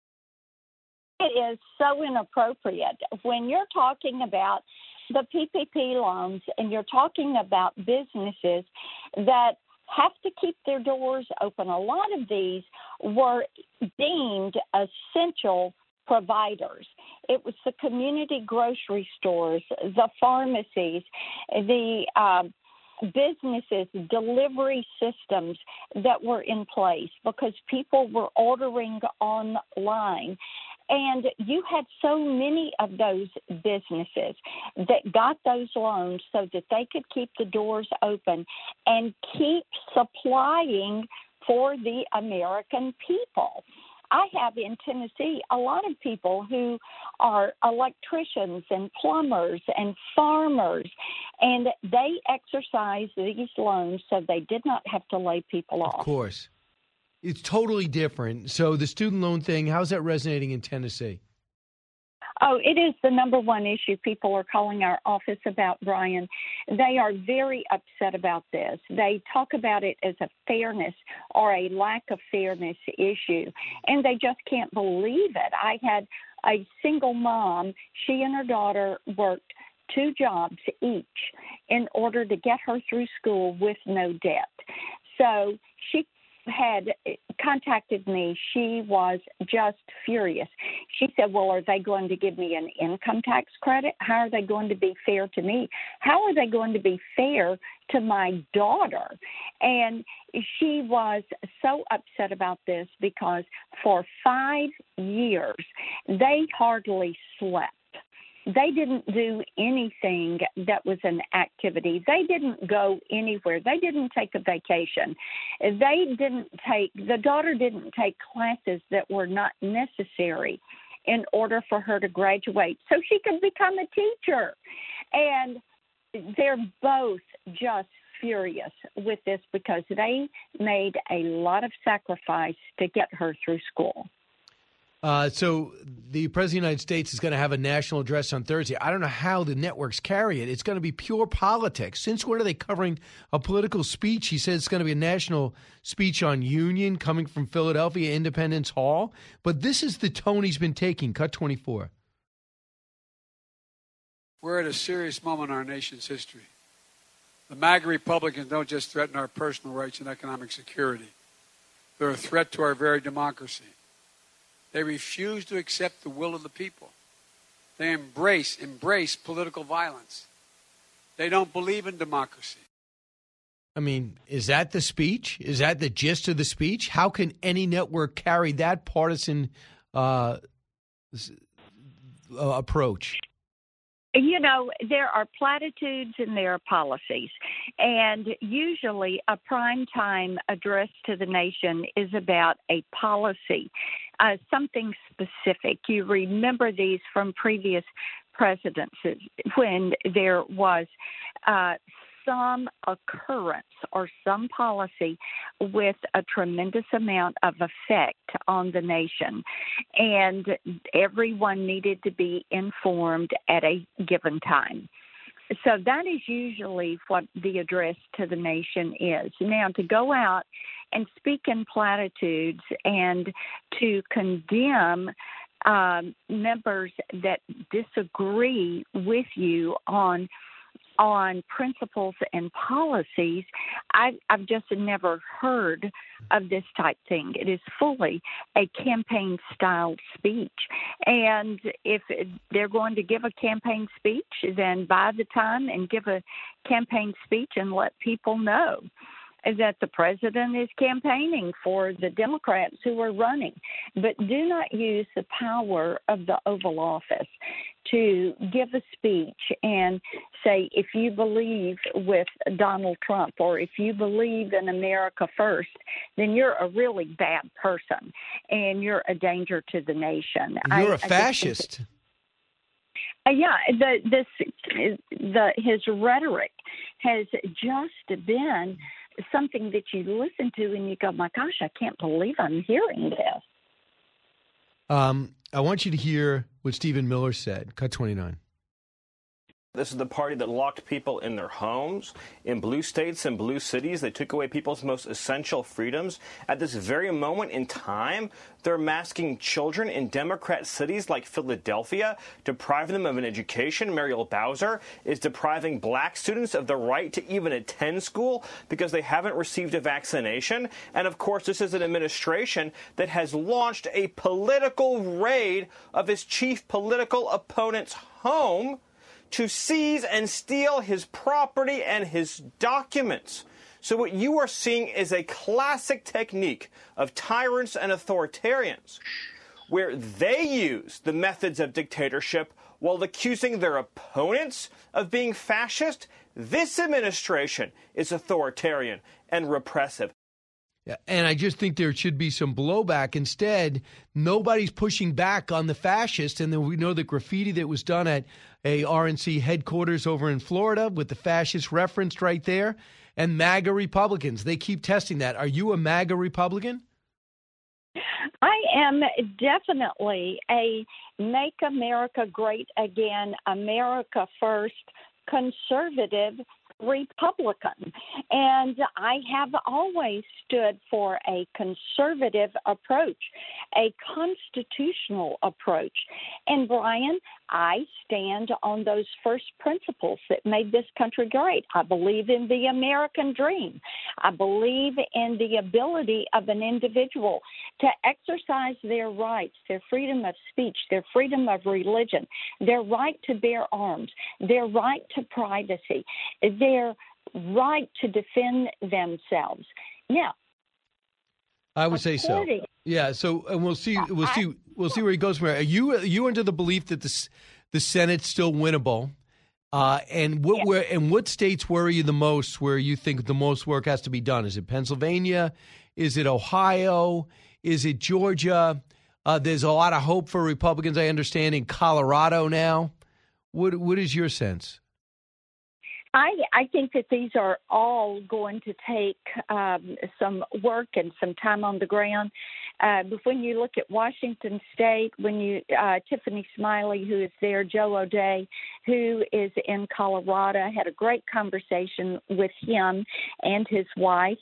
It is so inappropriate. When you're talking about the PPP loans and you're talking about businesses that have to keep their doors open, a lot of these were deemed essential providers. It was the community grocery stores, the pharmacies, the businesses, delivery systems that were in place because people were ordering online. And you had so many of those businesses that got those loans so that they could keep the doors open and keep supplying for the American people. I have in Tennessee a lot of people who are electricians and plumbers and farmers, and they exercise these loans so they did not have to lay people off. Of course. It's totally different. So the student loan thing, how's that resonating in Tennessee? Oh, it is the number one issue people are calling our office about, Brian. They are very upset about this. They talk about it as a fairness or a lack of fairness issue, and they just can't believe it. I had a single mom. She and her daughter worked 2 jobs each in order to get her through school with no debt. So she had contacted me. She was just furious. She said, well, are they going to give me an income tax credit? How are they going to be fair to me? How are they going to be fair to my daughter? And she was so upset about this because for 5 years, they hardly slept. They didn't do anything that was an activity. They didn't go anywhere. They didn't take a vacation. The daughter didn't take classes that were not necessary in order for her to graduate so she could become a teacher. And they're both just furious with this because they made a lot of sacrifice to get her through school. So the President of the United States is going to have a national address on Thursday. I don't know how the networks carry it. It's going to be pure politics. Since when are they covering a political speech? He says it's going to be a national speech on union coming from Philadelphia, Independence Hall. But this is the tone he's been taking. Cut 24. We're at a serious moment in our nation's history. The MAGA Republicans don't just threaten our personal rights and economic security. They're a threat to our very democracy. They refuse to accept the will of the people. They embrace political violence. They don't believe in democracy. I mean, is that the speech? Is that the gist of the speech? How can any network carry that partisan approach? You know, there are platitudes and there are policies. And usually a primetime address to the nation is about a policy, something specific. You remember these from previous presidencies when there was some occurrence or some policy with a tremendous amount of effect on the nation. And everyone needed to be informed at a given time. So that is usually what the address to the nation is. Now, to go out and speak in platitudes and to condemn members that disagree with you on principles and policies, I've just never heard of this type thing. It is fully a campaign-style speech. And if they're going to give a campaign speech, then buy the time and give a campaign speech and let people know that the president is campaigning for the Democrats who are running. But do not use the power of the Oval Office to give a speech and say, if you believe with Donald Trump or if you believe in America first, then you're a really bad person and you're a danger to the nation. You're a fascist. His rhetoric has just been something that you listen to and you go, my gosh, I can't believe I'm hearing this. I want you to hear what Stephen Miller said. Cut 29. This is the party that locked people in their homes, in blue states and blue cities. They took away people's most essential freedoms. At this very moment in time, they're masking children in Democrat cities like Philadelphia, depriving them of an education. Muriel Bowser is depriving black students of the right to even attend school because they haven't received a vaccination. And, of course, this is an administration that has launched a political raid of his chief political opponent's home to seize and steal his property and his documents. So what you are seeing is a classic technique of tyrants and authoritarians, where they use the methods of dictatorship while accusing their opponents of being fascist. This administration is authoritarian and repressive. Yeah, and I just think there should be some blowback. Instead, nobody's pushing back on the fascists. And then we know the graffiti that was done at a RNC headquarters over in Florida with the fascist referenced right there. And MAGA Republicans, they keep testing that. Are you a MAGA Republican? I am definitely a Make America Great Again, America First conservative Republican. And I have always stood for a conservative approach, a constitutional approach. And Brian, I stand on those first principles that made this country great. I believe in the American dream. I believe in the ability of an individual to exercise their rights, their freedom of speech, their freedom of religion, their right to bear arms, their right to privacy, their right to defend themselves. Now, I would say so. Yeah. So, and we'll see where he goes from here. Are you under the belief that the Senate's still winnable? And what states worry you the most? Where you think the most work has to be done? Is it Pennsylvania? Is it Ohio? Is it Georgia? There's a lot of hope for Republicans, I understand, in Colorado now. What is your sense? I think that these are all going to take some work and some time on the ground. But when you look at Washington State, Tiffany Smiley, who is there, Joe O'Dea, who is in Colorado, I had a great conversation with him and his wife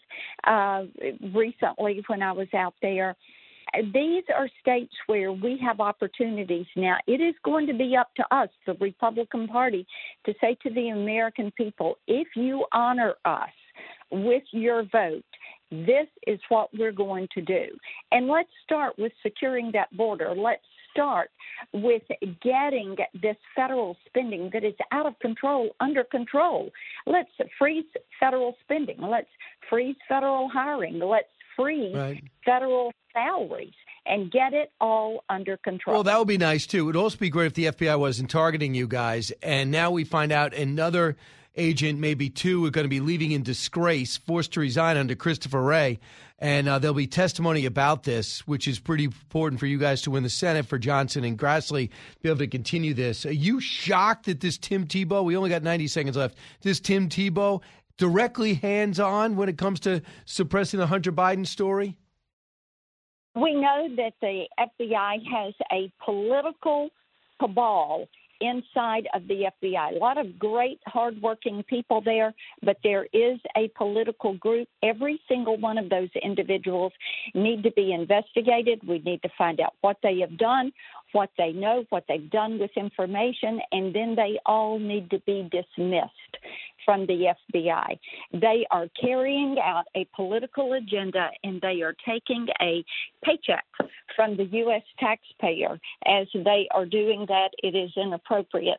recently when I was out there. These are states where we have opportunities. Now, it is going to be up to us, the Republican Party, to say to the American people, if you honor us with your vote, this is what we're going to do. And let's start with securing that border. Let's start with getting this federal spending that is out of control under control. Let's freeze federal spending. Let's freeze federal hiring. Let's freeze federal salaries and get it all under control. Well, that would be nice, too. It would also be great if the FBI wasn't targeting you guys. And now we find out another agent, maybe two, are going to be leaving in disgrace, forced to resign under Christopher Wray. And there'll be testimony about this, which is pretty important for you guys to win the Senate, for Johnson and Grassley to be able to continue this. Are you shocked that this Tim Tebow, we only got 90 seconds left, this Tim Tebow directly hands-on when it comes to suppressing the Hunter Biden story? We know that the FBI has a political cabal inside of the FBI. A lot of great, hardworking people there, but there is a political group. Every single one of those individuals need to be investigated. We need to find out what they have done, what they know, what they've done with information, and then they all need to be dismissed from the FBI. They are carrying out a political agenda, and they are taking a paycheck from the U.S. taxpayer. As they are doing that, it is inappropriate.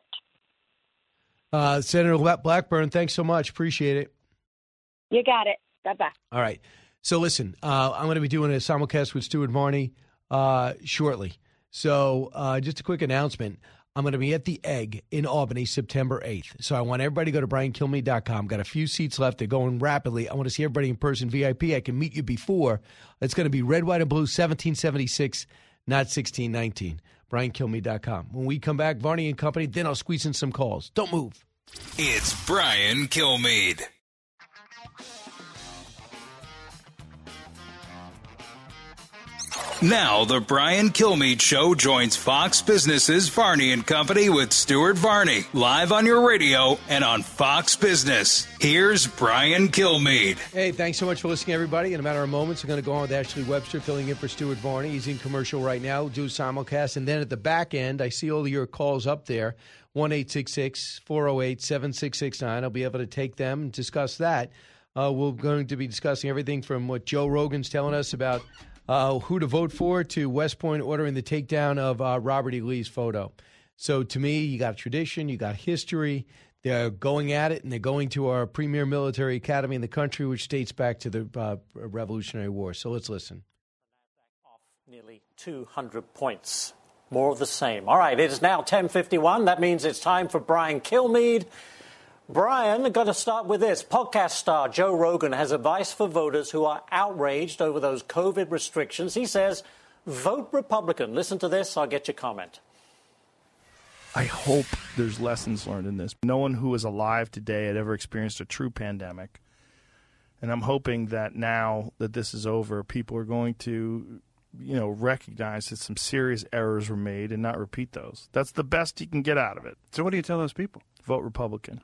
Senator Blackburn, thanks so much. Appreciate it. You got it. Bye-bye. All right. So listen, I'm going to be doing a simulcast with Stuart Varney shortly. So just a quick announcement. I'm going to be at the Egg in Albany September 8th. So I want everybody to go to BrianKilmeade.com. Got a few seats left. They're going rapidly. I want to see everybody in person, VIP. I can meet you before. It's going to be red, white, and blue, 1776, not 1619. BrianKilmeade.com. When we come back, Varney and Company, then I'll squeeze in some calls. Don't move. It's Brian Kilmeade. Now, the Brian Kilmeade Show joins Fox Business's Varney and Company with Stuart Varney, live on your radio and on Fox Business. Here's Brian Kilmeade. Hey, thanks so much for listening, everybody. In a matter of moments, we're going to go on with Ashley Webster filling in for Stuart Varney. He's in commercial right now. We'll do simulcast. And then at the back end, I see all of your calls up there, 1-866-408-7669. I'll be able to take them and discuss that. We're going to be discussing everything from what Joe Rogan's telling us about who to vote for to West Point ordering the takedown of Robert E. Lee's photo. So to me, you got tradition, you got history. They're going at it, and they're going to our premier military academy in the country, which dates back to the Revolutionary War. So let's listen. Nearly 200 points. More of the same. All right, it is now 10:51. That means it's time for Brian Kilmeade. Brian, I'm going to start with this. Podcast star Joe Rogan has advice for voters who are outraged over those COVID restrictions. He says, vote Republican. Listen to this. I'll get your comment. I hope there's lessons learned in this. No one who is alive today had ever experienced a true pandemic. And I'm hoping that now that this is over, people are going to recognize that some serious errors were made and not repeat those. That's the best you can get out of it. So what do you tell those people? Vote Republican.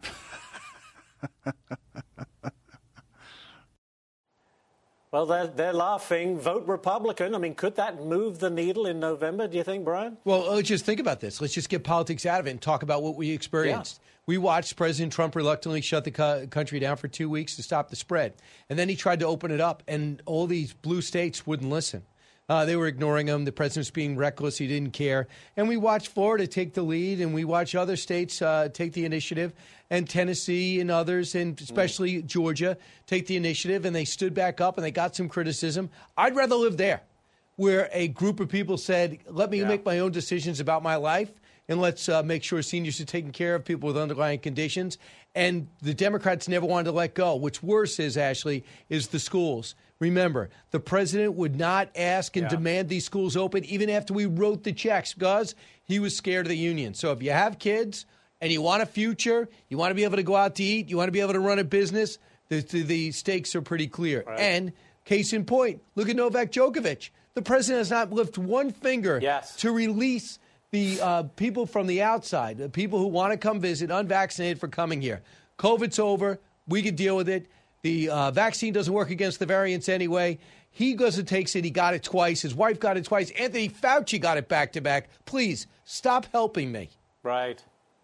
Well, they're laughing. Vote Republican. I mean, could that move the needle in November, do you think, Brian? Well, let's just think about this. Let's just get politics out of it and talk about what we experienced. Yeah. We watched President Trump reluctantly shut the country down for 2 weeks to stop the spread. And then he tried to open it up, and all these blue states wouldn't listen. They were ignoring him. The president's being reckless. He didn't care. And we watched Florida take the lead, and we watched other states take the initiative, and Tennessee and others, and especially Georgia, take the initiative, and they stood back up, and they got some criticism. I'd rather live there, where a group of people said, let me make my own decisions about my life, and let's make sure seniors are taken care of, people with underlying conditions. And the Democrats never wanted to let go. What's worse is, Ashley, is the schools. Remember, the president would not ask and demand these schools open even after we wrote the checks because he was scared of the union. So if you have kids and you want a future, you want to be able to go out to eat, you want to be able to run a business, the stakes are pretty clear. Right. And case in point, look at Novak Djokovic. The president has not lifted one finger to release the people from the outside, the people who want to come visit, unvaccinated, for coming here. COVID's over. We can deal with it. The vaccine doesn't work against the variants anyway. He goes and takes it. He got it twice. His wife got it twice. Anthony Fauci got it back-to-back. Please, stop helping me. Right.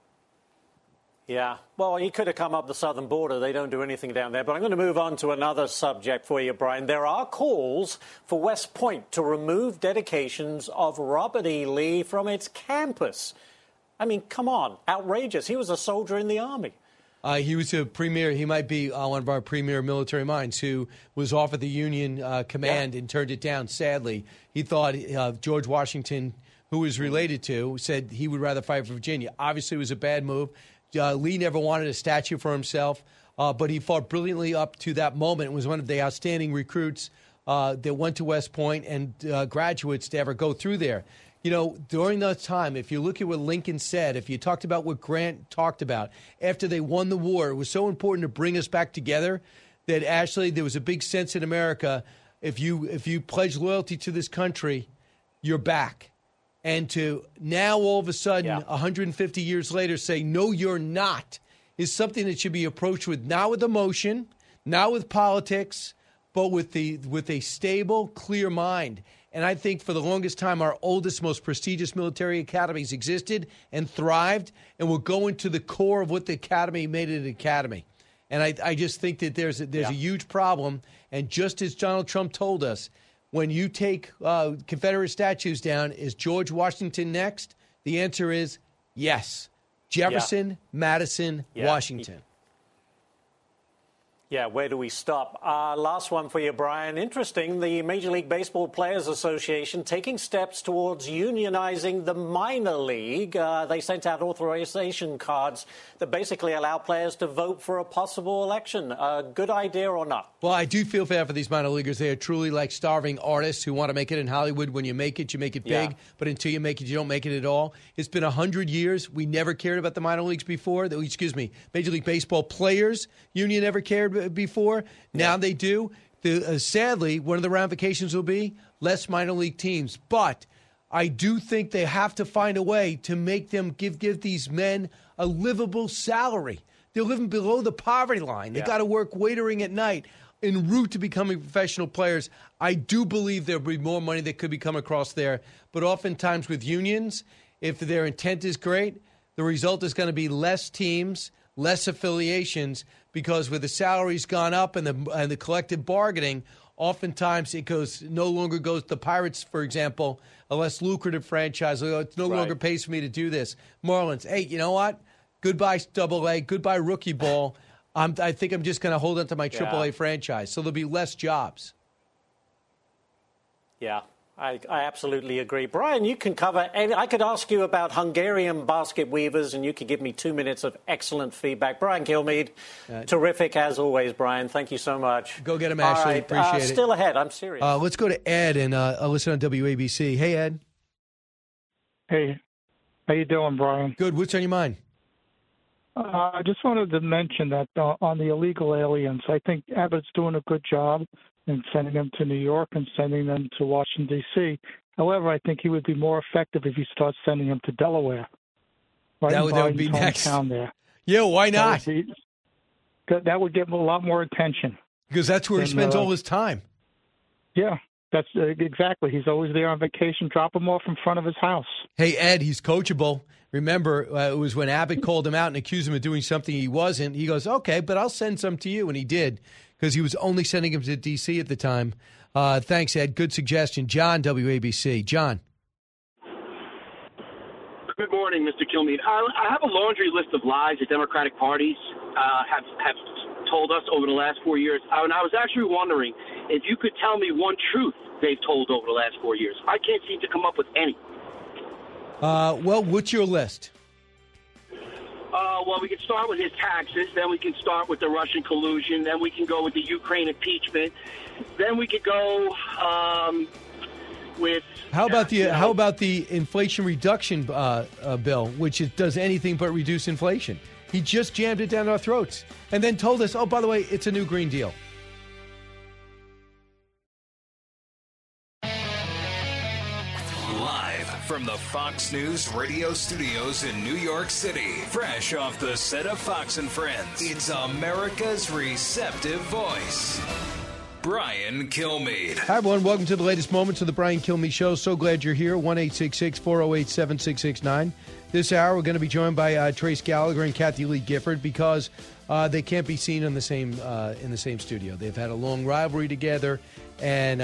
Yeah. Well, he could have come up the southern border. They don't do anything down there. But I'm going to move on to another subject for you, Brian. There are calls for West Point to remove dedications of Robert E. Lee from its campus. I mean, come on. Outrageous. He was a soldier in the Army. He was a premier. He might be one of our premier military minds who was offered the Union command and turned it down, sadly. He thought George Washington, who was related to, said he would rather fight for Virginia. Obviously, it was a bad move. Lee never wanted a statue for himself, but he fought brilliantly up to that moment. It was one of the outstanding recruits that went to West Point and graduates to ever go through there. You know, during that time, if you look at what Lincoln said, if you talked about what Grant talked about, after they won the war, it was so important to bring us back together that, Ashley, there was a big sense in America, if you pledge loyalty to this country, you're back. And to now, all of a sudden, 150 years later, say, no, you're not, is something that should be approached with, not with emotion, not with politics, but with a stable, clear mind. And I think for the longest time, our oldest, most prestigious military academies existed and thrived and will go into the core of what the academy made it an academy. And I just think that there's a huge problem. And just as Donald Trump told us, when you take Confederate statues down, is George Washington next? The answer is yes. Jefferson, Madison, Washington. Yeah, where do we stop? Last one for you, Brian. Interesting, the Major League Baseball Players Association taking steps towards unionizing the minor league. They sent out authorization cards that basically allow players to vote for a possible election. Good idea or not? Well, I do feel bad for these minor leaguers. They are truly like starving artists who want to make it in Hollywood. When you make it big. But until you make it, you don't make it at all. It's been 100 years. We never cared about the minor leagues before. Major League Baseball Players Union never cared before. Now they do. Sadly, one of the ramifications will be less minor league teams. But I do think they have to find a way to make them give these men a livable salary. They're living below the poverty line. They got to work waitering at night en route to becoming professional players. I do believe there'll be more money that could be come across there. But oftentimes with unions, if their intent is great, the result is going to be less teams, less affiliations, because with the salaries gone up and the collective bargaining, oftentimes it no longer goes. The Pirates, for example, a less lucrative franchise. It no longer pays for me to do this. Marlins, hey, you know what? Goodbye AA, goodbye rookie ball. I think I'm just going to hold on to my AAA franchise. So there'll be less jobs. Yeah. I absolutely agree. Brian, you can cover, and I could ask you about Hungarian basket weavers, and you could give me 2 minutes of excellent feedback. Brian Kilmeade, terrific as always, Brian. Thank you so much. Go get him, Ashley. All right, appreciate it. Still ahead. I'm serious. Let's go to Ed and listen on WABC. Hey, Ed. Hey, how you doing, Brian? Good. What's on your mind? I just wanted to mention that on the illegal aliens, I think Abbott's doing a good job and sending them to New York and sending them to Washington, D.C. However, I think he would be more effective if he starts sending them to Delaware. Right, that would be next. There. Yeah, why not? That would get him a lot more attention. Because that's where he spends all his time. Yeah, that's exactly. He's always there on vacation. Drop him off in front of his house. Hey, Ed, he's coachable. Remember, it was when Abbott called him out and accused him of doing something he wasn't. He goes, okay, but I'll send some to you. And he did, because he was only sending him to D.C. at the time. Thanks, Ed. Good suggestion. John, WABC. John. Good morning, Mr. Kilmeade. I have a laundry list of lies the Democratic parties have told us over the last 4 years. And I was actually wondering if you could tell me one truth they've told over the last 4 years. I can't seem to come up with any. Well, what's your list? Well, we can start with his taxes. Then we can start with the Russian collusion. Then we can go with the Ukraine impeachment. Then we could go with. How about the Inflation Reduction bill, which does anything but reduce inflation? He just jammed it down our throats and then told us, oh, by the way, it's a new Green Deal. Live from the Fox News radio studios in New York City, fresh off the set of Fox and Friends, it's America's receptive voice, Brian Kilmeade. Hi, everyone. Welcome to the latest moments of the Brian Kilmeade Show. So glad you're here. 1-866-408-7669. This hour, we're going to be joined by Trace Gallagher and Kathy Lee Gifford because they can't be seen in the same studio. They've had a long rivalry together, and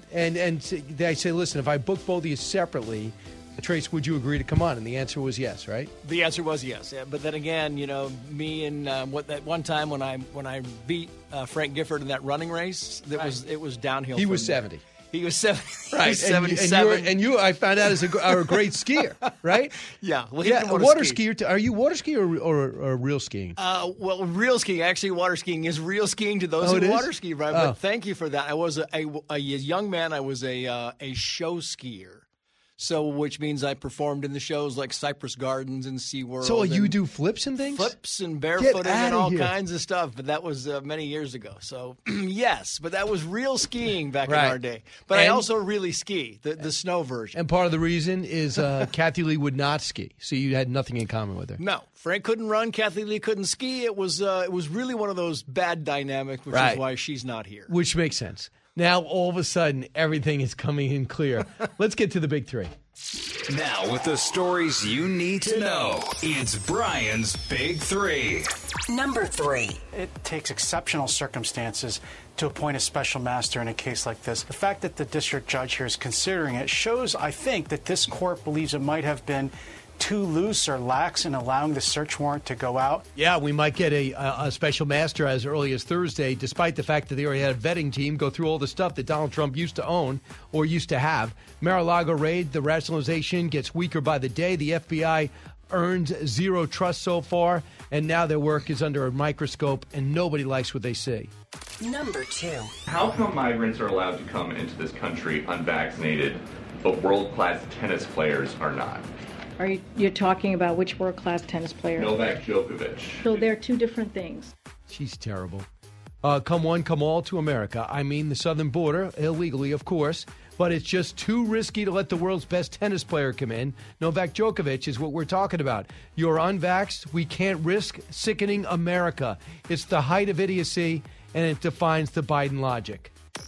they say, listen, if I book both of you separately, Trace, would you agree to come on? And the answer was yes, right? The answer was yes. Yeah, but then again, me and that one time when I beat Frank Gifford in that running race, it was downhill. He was 70. He was 70. Right. He was 77. And you, I found out, are a great skier, right? Yeah. Well, water skier. Are you water skier or real skiing? Well, real skiing. Actually, water skiing is real skiing to those who water ski, right? But thank you for that. I was a young man. I was a show skier. So, which means I performed in the shows like Cypress Gardens and SeaWorld. So you do flips and things? Flips and barefooting and all kinds of stuff. But that was many years ago. So, yes. But that was real skiing back in our day. But I also really ski, the snow version. And part of the reason is Kathy Lee would not ski. So you had nothing in common with her. No. Frank couldn't run. Kathy Lee couldn't ski. It was really one of those bad dynamics, which is why she's not here. Which makes sense. Now, all of a sudden, everything is coming in clear. Let's get to the big three. Now, with the stories you need to know, it's Brian's Big Three. Number 3. It takes exceptional circumstances to appoint a special master in a case like this. The fact that the district judge here is considering it shows, I think, that this court believes it might have been too loose or lax in allowing the search warrant to go out. Yeah, we might get a special master as early as Thursday, despite the fact that they already had a vetting team go through all the stuff that Donald Trump used to own or used to have. Mar-a-Lago raid, the rationalization gets weaker by the day. The FBI earned zero trust so far, and now their work is under a microscope, and nobody likes what they see. Number 2. How come migrants are allowed to come into this country unvaccinated, but world-class tennis players are not? You're talking about which world-class tennis player? Novak Djokovic. So they're two different things. She's terrible. Come one, come all to America. I mean the southern border, illegally, of course, but it's just too risky to let the world's best tennis player come in. Novak Djokovic is what we're talking about. You're unvaxxed. We can't risk sickening America. It's the height of idiocy, and it defines the Biden logic.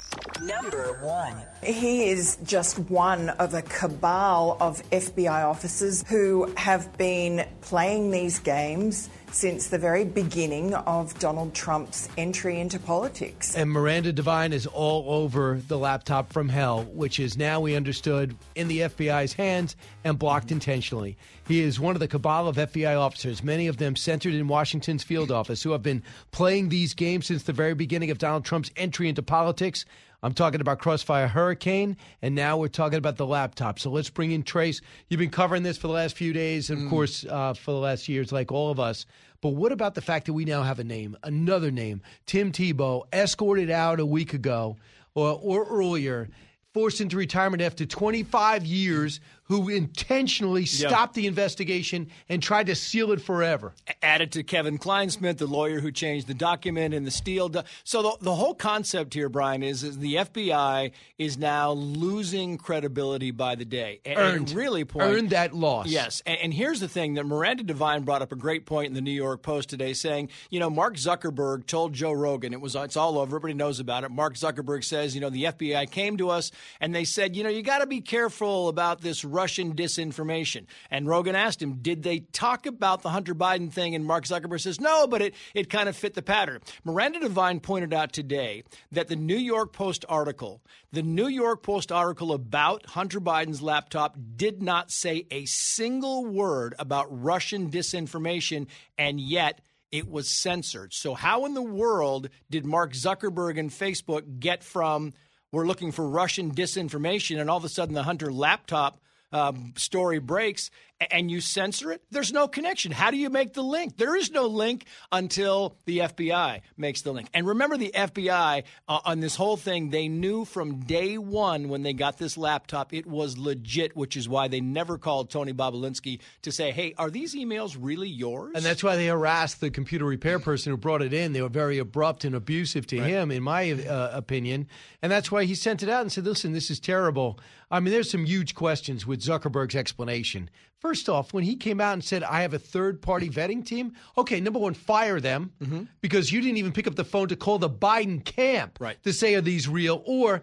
Number 1. He is just one of a cabal of FBI officers who have been playing these games since the very beginning of Donald Trump's entry into politics. And Miranda Devine is all over the laptop from hell, which is now, we understood, in the FBI's hands and blocked intentionally. He is one of the cabal of FBI officers, many of them centered in Washington's field office, who have been playing these games since the very beginning of Donald Trump's entry into politics. I'm talking about Crossfire Hurricane, and now we're talking about the laptop. So let's bring in Trace. You've been covering this for the last few days, and of course, for the last years, like all of us. But what about the fact that we now have a name, another name, Tim Tebow, escorted out a week ago or earlier, forced into retirement after 25 years, who intentionally stopped the investigation and tried to seal it forever. Added to Kevin Kleinsmith, the lawyer who changed the document in the Steele. So the whole concept here, Brian, is the FBI is now losing credibility by the day. Earned that loss. Yes. And here's the thing that Miranda Devine brought up a great point in the New York Post today, saying, Mark Zuckerberg told Joe Rogan, it's all over, everybody knows about it. Mark Zuckerberg says, the FBI came to us and they said, you got to be careful about this Russian disinformation. And Rogan asked him, did they talk about the Hunter Biden thing? And Mark Zuckerberg says, no, but it kind of fit the pattern. Miranda Devine pointed out today that the New York Post article about Hunter Biden's laptop did not say a single word about Russian disinformation, and yet it was censored. So how in the world did Mark Zuckerberg and Facebook get from we're looking for Russian disinformation and all of a sudden the Hunter laptop story breaks and you censor it? There's no connection. How do you make the link? There is no link until the FBI makes the link. And remember, the FBI on this whole thing, they knew from day one when they got this laptop it was legit, which is why they never called Tony Bobulinski to say, hey, are these emails really yours? And that's why they harassed the computer repair person who brought it in. They were very abrupt and abusive to him, in my opinion. And that's why he sent it out and said, listen, this is terrible. I mean, there's some huge questions with Zuckerberg's explanation. First off, when he came out and said, I have a third-party vetting team, okay, number one, fire them because you didn't even pick up the phone to call the Biden camp to say, are these real? Or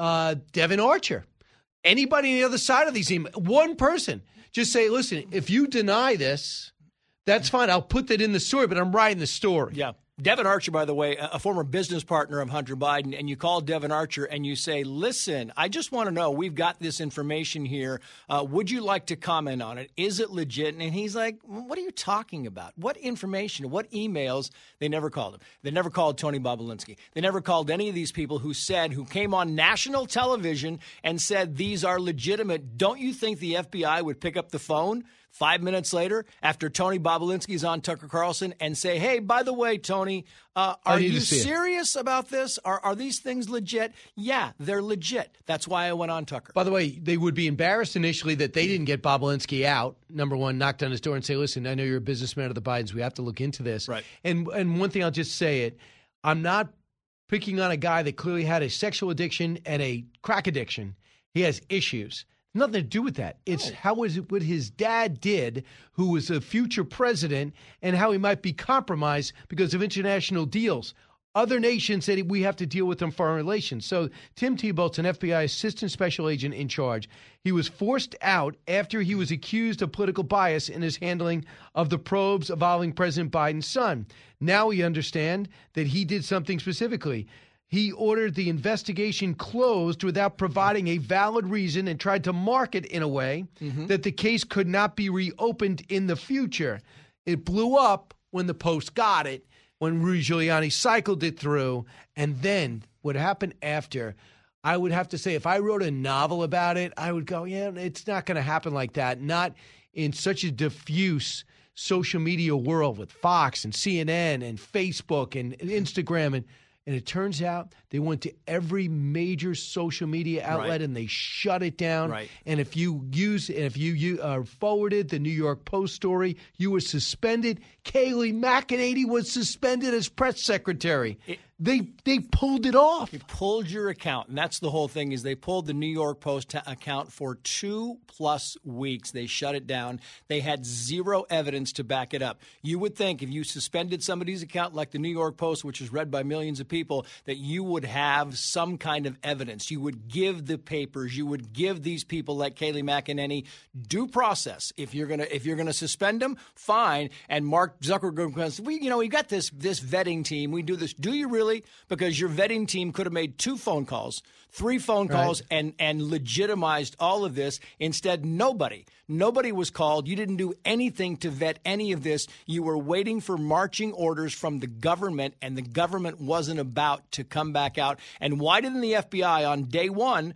Devin Archer. Anybody on the other side of these emails, one person, just say, listen, if you deny this, that's fine. I'll put that in the story, but I'm writing the story. Yeah. Devin Archer, by the way, a former business partner of Hunter Biden, and you call Devin Archer and you say, listen, I just want to know, we've got this information here. Would you like to comment on it? Is it legit? And he's like, what are you talking about? What information? What emails? They never called him. They never called Tony Bobulinski. They never called any of these people who came on national television and said these are legitimate. Don't you think the FBI would pick up the phone 5 minutes later, after Tony Bobulinski's on Tucker Carlson, and say, hey, by the way, Tony, are you serious about this? Are these things legit? Yeah, they're legit. That's why I went on Tucker. By the way, they would be embarrassed initially that they didn't get Bobulinski out. Number one, knocked on his door and say, listen, I know you're a businessman of the Bidens. We have to look into this. Right. And one thing, I'll just say it. I'm not picking on a guy that clearly had a sexual addiction and a crack addiction. He has issues. Nothing to do with that. It's what his dad did, who was a future president, and how he might be compromised because of international deals. Other nations said we have to deal with them foreign relations. So Tim Tebow's an FBI assistant special agent in charge. He was forced out after he was accused of political bias in his handling of the probes involving President Biden's son. Now we understand that he did something specifically. He ordered the investigation closed without providing a valid reason and tried to market in a way that the case could not be reopened in the future. It blew up when the Post got it, when Rudy Giuliani cycled it through. And then what happened after, I would have to say, if I wrote a novel about it, I would go, yeah, it's not going to happen like that. Not in such a diffuse social media world with Fox and CNN and Facebook and Instagram. And it turns out they went to every major social media outlet and they shut it down. Right. And if you forwarded the New York Post story, you were suspended. Kayleigh McEnany was suspended as press secretary. They pulled it off. They pulled your account, and that's the whole thing. Is they pulled the New York Post account for 2+ weeks. They shut it down. They had zero evidence to back it up. You would think if you suspended somebody's account like the New York Post, which is read by millions of people, that you would have some kind of evidence. You would give the papers. You would give these people like Kayleigh McEnany due process. If you're gonna suspend them, fine. And Mark Zuckerberg goes, we got this vetting team. We do this. Do you really? Because your vetting team could have made 2 phone calls, 3 phone calls, and legitimized all of this. Instead, nobody was called. You didn't do anything to vet any of this. You were waiting for marching orders from the government, and the government wasn't about to come back out. And why didn't the FBI on day one,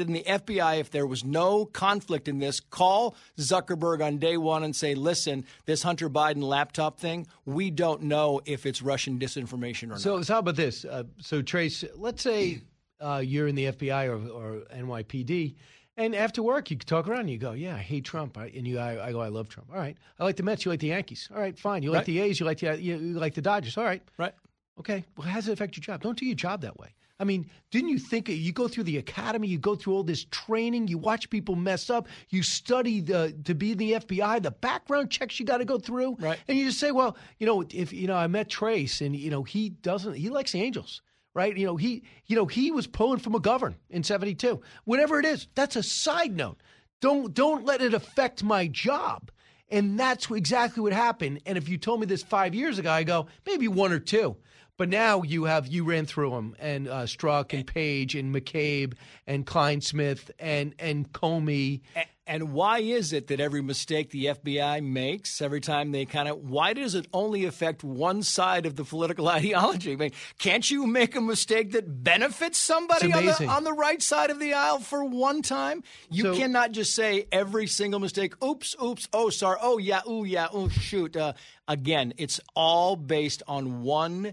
if there was no conflict in this, call Zuckerberg on day one and say, listen, this Hunter Biden laptop thing, we don't know if it's Russian disinformation or not. So how about this? So, Trace, let's say you're in the FBI or NYPD, And after work, you can talk around and you go, yeah, I hate Trump. I go, I love Trump. All right. I like the Mets. You like the Yankees. All right, fine. You like the A's. You like the Dodgers. All right. Right. Okay. Well, how does it affect your job? Don't do your job that way. I mean, didn't you think you go through the academy, you go through all this training, you watch people mess up, you study to be in the FBI, the background checks you got to go through. Right. And you just say, well, if I met Trace and he likes the Angels. Right, he was pulling from McGovern in '72. Whatever it is, that's a side note. Don't let it affect my job. And that's exactly what happened. And if you told me this 5 years ago, I go maybe one or two. But now you ran through them, and Strzok and Page and McCabe and Kleinsmith and Comey. And why is it that every mistake the FBI makes, every time why does it only affect one side of the political ideology? I mean, can't you make a mistake that benefits somebody on the right side of the aisle for one time? You cannot just say every single mistake, oops, oh, sorry, oh, yeah, ooh, shoot. Again, it's all based on one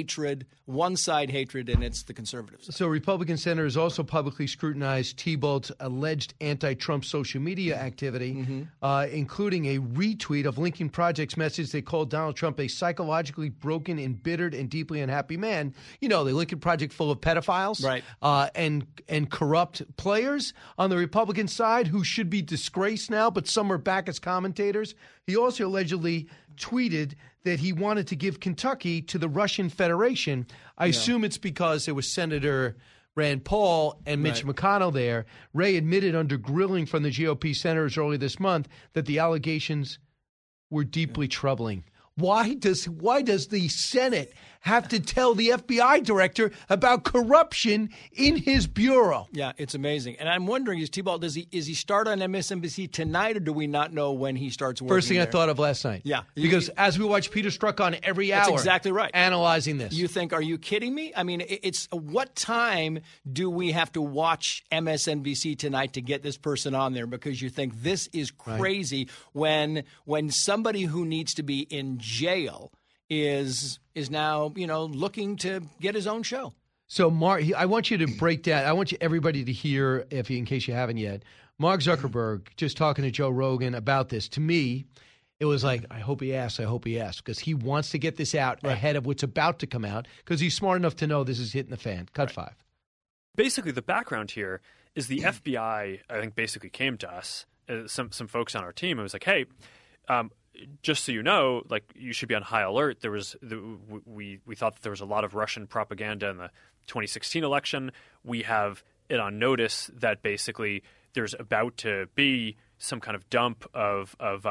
side hatred, and it's the conservatives. So Republican senators also publicly scrutinized Thibault's alleged anti-Trump social media activity, including a retweet of Lincoln Project's message they called Donald Trump a psychologically broken, embittered, and deeply unhappy man. The Lincoln Project full of pedophiles, right, and corrupt players on the Republican side who should be disgraced now, but some are back as commentators. He also allegedly tweeted that he wanted to give Kentucky to the Russian Federation. I assume it's because there was Senator Rand Paul and Mitch McConnell there. Ray admitted under grilling from the GOP senators early this month that the allegations were deeply troubling. Why does the Senate have to tell the FBI director about corruption in his bureau? Yeah, it's amazing. And I'm wondering, is he start on MSNBC tonight, or do we not know when he starts working? First thing I thought of last night. Yeah. Because as we watch Peter Strzok on every hour. That's exactly right. Analyzing this. You think, are you kidding me? I mean, it's what time do we have to watch MSNBC tonight to get this person on there? Because you think this is crazy when somebody who needs to be in jail is now, looking to get his own show. So, Mark, I want you to break down. I want everybody to hear, in case you haven't yet, Mark Zuckerberg just talking to Joe Rogan about this. To me, it was like, I hope he asks, because he wants to get this out ahead of what's about to come out, because he's smart enough to know this is hitting the fan. Cut 5. Basically, the background here is the FBI, I think, basically came to us, some folks on our team. It was like, hey, just so you know, like, you should be on high alert. We thought that there was a lot of Russian propaganda in the 2016 election. We have it on notice that basically there's about to be some kind of dump of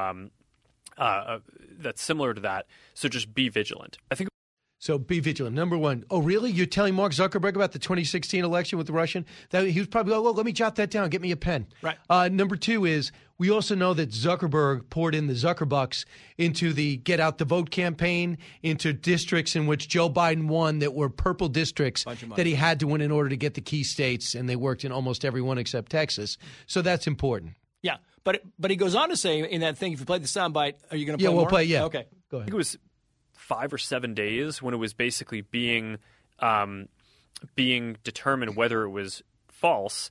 that's similar to that. So just be vigilant. I think. So be vigilant. Number one. Oh, really? You're telling Mark Zuckerberg about the 2016 election with the Russian? That he was probably, let me jot that down. Get me a pen. Right. Number two is we also know that Zuckerberg poured in the Zuckerbucks into the Get Out the Vote campaign, into districts in which Joe Biden won that were purple districts that he had to win in order to get the key states, and they worked in almost every one except Texas. So that's important. Yeah, but he goes on to say in that thing, if you play the soundbite, are you going to play more? Yeah, we'll play, yeah. Okay, go ahead. I think it was 5 or 7 days when it was basically being determined whether it was false.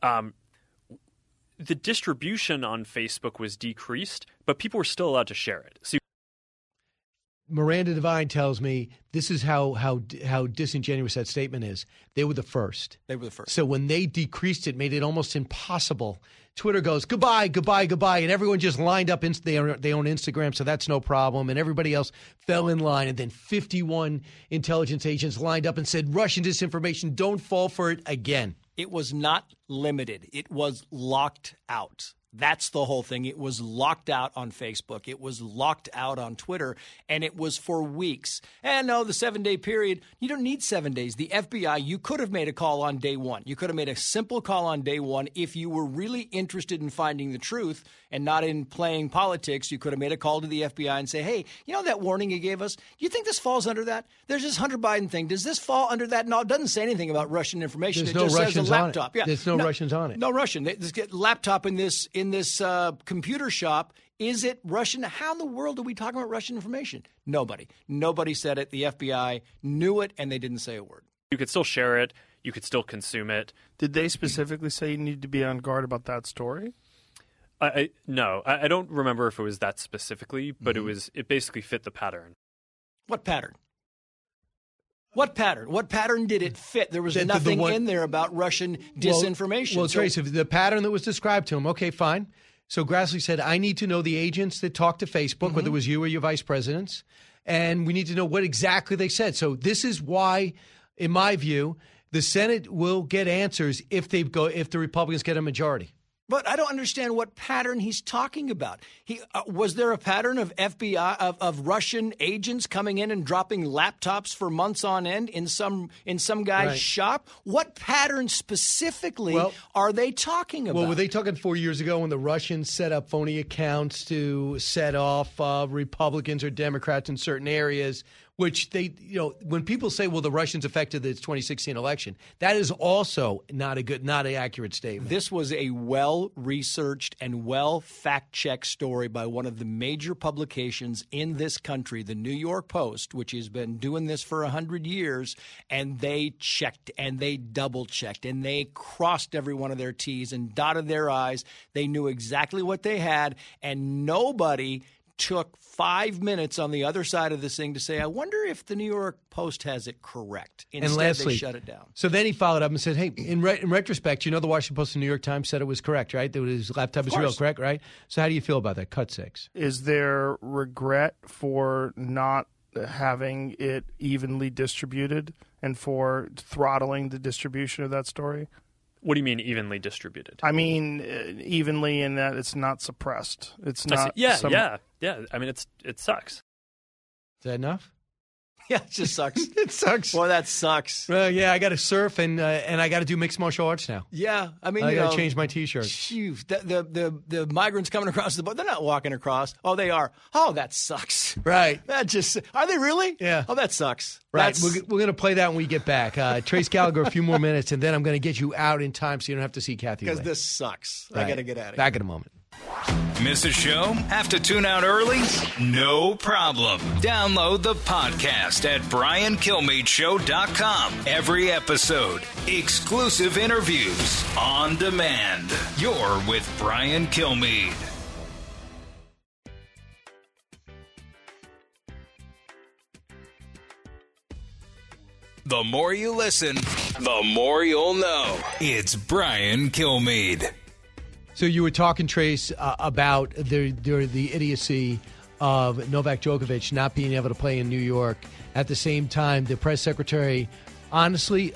The distribution on Facebook was decreased, but people were still allowed to share it. So Miranda Devine tells me this is how disingenuous that statement is. They were the first. So when they decreased it, made it almost impossible. Twitter goes, goodbye, and everyone just lined up. They own Instagram, so that's no problem. And everybody else fell in line. And then 51 intelligence agents lined up and said, Russian disinformation, don't fall for it again. It was not limited. It was locked out. That's the whole thing. It was locked out on Facebook. It was locked out on Twitter, and it was for weeks. And no, the 7-day period, you don't need 7 days. The FBI, you could have made a call on day one. You could have made a simple call on day one. If you were really interested in finding the truth and not in playing politics, you could have made a call to the FBI and say, hey, that warning you gave us, do you think this falls under that? There's this Hunter Biden thing. Does this fall under that? No, it doesn't say anything about Russian information. There's it just says a laptop. Yeah. There's no Russians on it. No Russian. There's a laptop in this computer shop. Is it Russian? How in the world are we talking about Russian information? Nobody said it. The FBI knew it, and they didn't say a word. You could still share it. You could still consume it. Did they specifically say you need to be on guard about that story? No, I don't remember if it was that specifically, but it basically fit the pattern. What pattern? What pattern? What pattern did it fit? There was nothing in there about Russian disinformation. Well, Trace, the pattern that was described to him, okay, fine. So Grassley said, I need to know the agents that talked to Facebook, whether it was you or your vice presidents, and we need to know what exactly they said. So this is why, in my view, the Senate will get answers if the Republicans get a majority. But I don't understand what pattern he's talking about. Was there a pattern of FBI of Russian agents coming in and dropping laptops for months on end in some guy's shop? What pattern specifically are they talking about? Well, were they talking 4 years ago when the Russians set up phony accounts to set off Republicans or Democrats in certain areas? Which when people say, well, the Russians affected the 2016 election, that is also not an accurate statement. This was a well-researched and well-fact-checked story by one of the major publications in this country, the New York Post, which has been doing this for 100 years, and they checked and they double-checked and they crossed every one of their T's and dotted their I's. They knew exactly what they had, and nobody took 5 minutes on the other side of this thing to say, I wonder if the New York Post has it correct. Instead, and lastly, they shut it down. So then he followed up and said, hey, in retrospect, the Washington Post and New York Times said it was correct, right? That his laptop is real, correct, right? So how do you feel about that? Cut 6. Is there regret for not having it evenly distributed and for throttling the distribution of that story? What do you mean evenly distributed? I mean evenly in that it's not suppressed. It's not. Yeah. I mean, it sucks. Is that enough? Yeah, it just sucks. It sucks. Boy, that sucks. Well, yeah, I got to surf and I got to do mixed martial arts now. Yeah, I mean, I got to change my T-shirt. The migrants coming across the border, they're not walking across. Oh, they are. Oh, that sucks. Right. Are they really? Yeah. Oh, that sucks. Right. We're going to play that when we get back. Trace Gallagher, a few more minutes, and then I'm going to get you out in time so you don't have to see Kathy. Because this sucks. Right. I got to get out of here. Back in a moment. Miss a show? Have to tune out early? No problem. Download the podcast at BrianKilmeadeShow.com. Every episode, exclusive interviews on demand. You're with Brian Kilmeade. The more you listen, the more you'll know. It's Brian Kilmeade. So you were talking, Trace, about the idiocy of Novak Djokovic not being able to play in New York. At the same time, the press secretary, honestly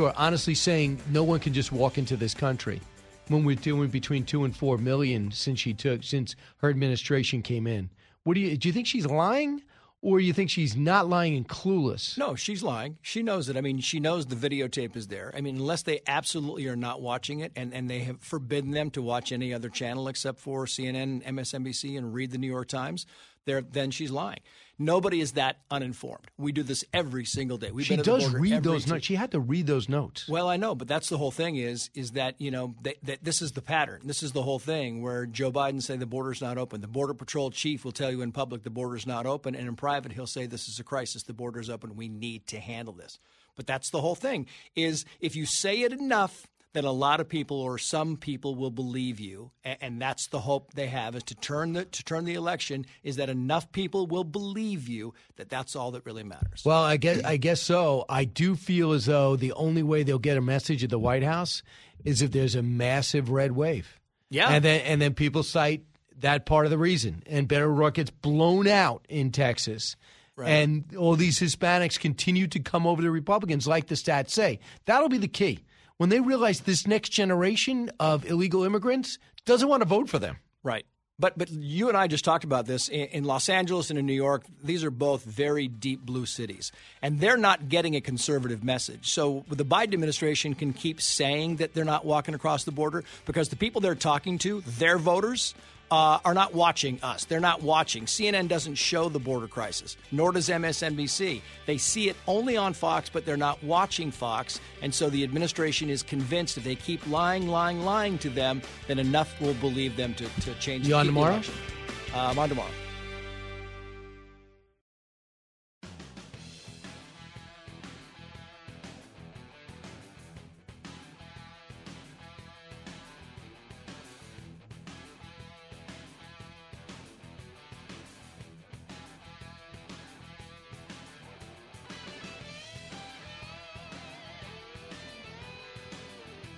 saying no one can just walk into this country when we're doing between 2 and 4 million since her administration came in. Do you think she's lying? Or you think she's not lying and clueless? No, she's lying. She knows it. I mean, she knows the videotape is there. I mean, unless they absolutely are not watching it and they have forbidden them to watch any other channel except for CNN, MSNBC, and read the New York Times, then she's lying. Nobody is that uninformed. We do this every single day. She does read those notes. She had to read those notes. Well, I know, but that's the whole thing is that, that this is the pattern. This is the whole thing where Joe Biden say the border's not open. The Border Patrol chief will tell you in public the border's not open, and in private he'll say this is a crisis. The border's open. We need to handle this. But that's the whole thing is if you say it enough, then a lot of people or some people will believe you, and that's the hope they have is to turn the election is that enough people will believe you that's all that really matters. Well, I guess so. I do feel as though the only way they'll get a message at the White House is if there's a massive red wave. Yeah, and then people cite that part of the reason, and Beto O'Rourke gets blown out in Texas. Right. And all these Hispanics continue to come over to Republicans, like the stats say. That'll be the key. When they realize this next generation of illegal immigrants doesn't want to vote for them. Right. But you and I just talked about this. In Los Angeles and in New York, these are both very deep blue cities. And they're not getting a conservative message. So the Biden administration can keep saying that they're not walking across the border because the people they're talking to, their voters, are not watching us. They're not watching. CNN doesn't show the border crisis, nor does MSNBC. They see it only on Fox, but they're not watching Fox. And so the administration is convinced if they keep lying to them, then enough will believe them to change You on tomorrow? I'm on tomorrow.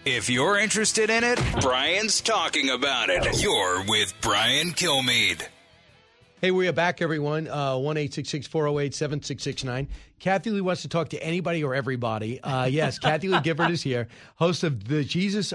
If you're interested in it, Brian's talking about it. You're with Brian Kilmeade. Hey, we are back, everyone. 1-866-408-7669. Kathy Lee wants to talk to anybody or everybody. Yes, Kathy Lee Gifford is here, host of the Jesus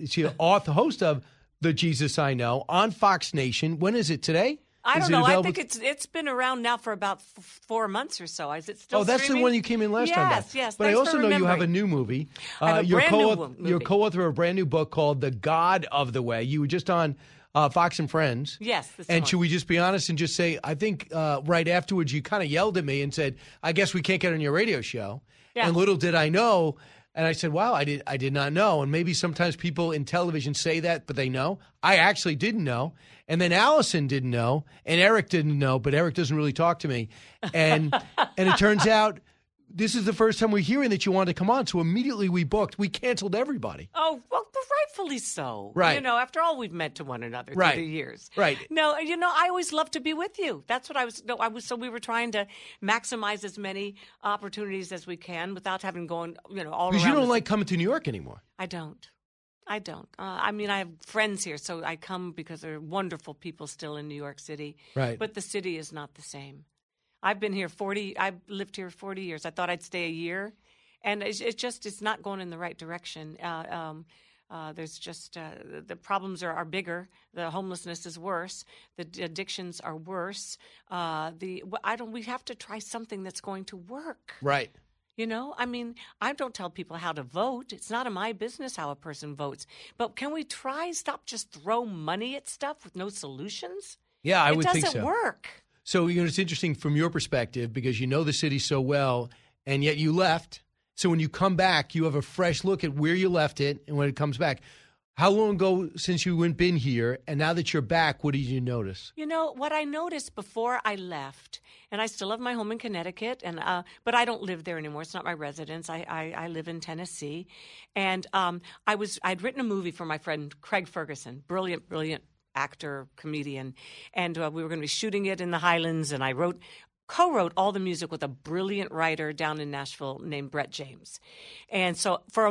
I Know on Fox Nation. When is it today? I don't know. I think it's been around now for about 4 months or so. Is it still? Oh, that's streaming? the one you came in last time. Yes. But I also know you have a new movie. I have a brand new movie. You're co-author of a brand new book called The God of the Way. You were just on Fox and Friends. Yes. And should we just be honest and just say, I think right afterwards you kind of yelled at me and said, I guess we can't get on your radio show. Yeah. And little did I know. And I said, wow, I did not know. And maybe sometimes people in television say that, but they know. I actually didn't know. And then Allison didn't know. And Eric didn't know, but Eric doesn't really talk to me. And it turns out this is the first time we're hearing that you wanted to come on. So immediately we booked. We canceled everybody. Oh, well, rightfully so. Right. You know, after all we've meant to one another right. through the years. Right. No, you know, I always love to be with you. That's what I was. So we were trying to maximize as many opportunities as we can without having going, you know, all around. Because you don't like coming to New York anymore. I don't. I mean, I have friends here, so I come because there are wonderful people still in New York City. Right. But the city is not the same. I've lived here 40 years. I thought I'd stay a year, and it's not going in the right direction. There's just the problems are bigger. The homelessness is worse. The addictions are worse. We have to try something that's going to work. Right. You know, I mean, I don't tell people how to vote. It's not in my business how a person votes. But can we stop just throw money at stuff with no solutions? Yeah, I would think so. It doesn't work. So, you know, it's interesting from your perspective because you know the city so well, and yet you left. So when you come back, you have a fresh look at where you left it and when it comes back. How long ago since you been here, and now that you're back, what did you notice? You know, what I noticed before I left, and I still have my home in Connecticut, but I don't live there anymore. It's not my residence. I live in Tennessee. And I'd written a movie for my friend Craig Ferguson, brilliant actor, comedian, and we were going to be shooting it in the Highlands, and I co-wrote all the music with a brilliant writer down in Nashville named Brett James. And so for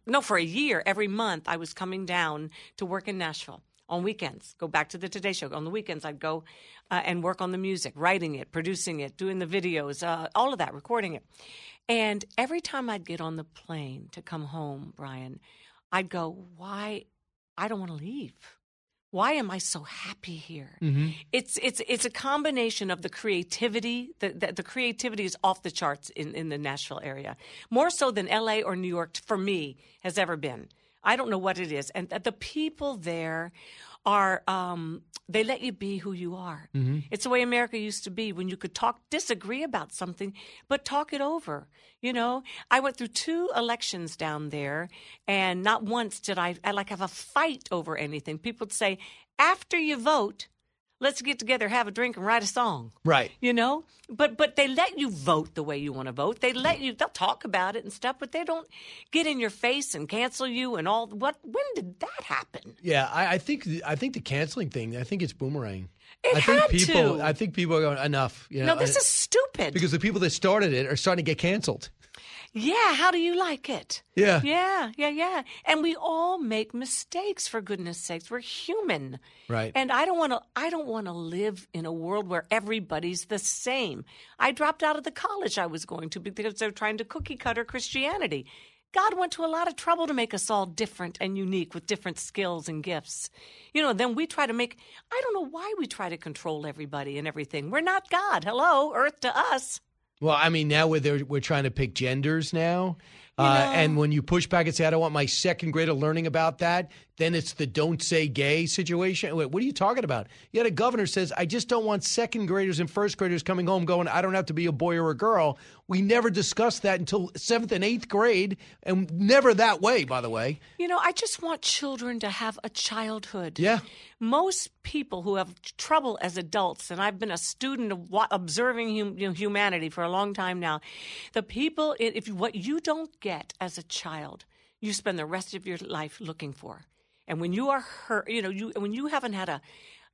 a year, every month, I was coming down to work in Nashville on weekends, go back to the Today Show. On the weekends, I'd go and work on the music, writing it, producing it, doing the videos, all of that, recording it. And every time I'd get on the plane to come home, Brian, I'd go, why? I don't want to leave. Why am I so happy here? Mm-hmm. It's a combination of the creativity. The creativity is off the charts in the Nashville area, more so than L.A. or New York for me has ever been. I don't know what it is, and the people there are they let you be who you are. Mm-hmm. It's the way America used to be when you could disagree about something, but talk it over. You know, I went through 2 elections down there, and not once did I have a fight over anything. People would say, after you vote, let's get together, have a drink, and write a song. Right. You know? But they let you vote the way you want to vote. They'll talk about it and stuff, but they don't get in your face and cancel you and all. When did that happen? Yeah, I think the canceling thing, I think it's boomerang. I think people are going, enough. You know, no, this is stupid. Because the people that started it are starting to get canceled. Yeah, how do you like it? Yeah. Yeah. And we all make mistakes, for goodness sakes. We're human. Right. And I don't want to live in a world where everybody's the same. I dropped out of the college I was going to because they're trying to cookie cutter Christianity. God went to a lot of trouble to make us all different and unique with different skills and gifts. You know, then we try to I don't know why we try to control everybody and everything. We're not God. Hello, earth to us. Well, I mean, now we're trying to pick genders now. And when you push back and say, I don't want my second grader learning about that, then it's the don't say gay situation. Wait, what are you talking about? You had a governor says, I just don't want second graders and first graders coming home going, I don't have to be a boy or a girl. We never discussed that until 7th and 8th grade, and never that way, by the way. You know, I just want children to have a childhood. Yeah. Most people who have trouble as adults, and I've been a student of observing humanity for a long time now, the people, what you don't get as a child, you spend the rest of your life looking for. And when you are hurt, when you haven't had a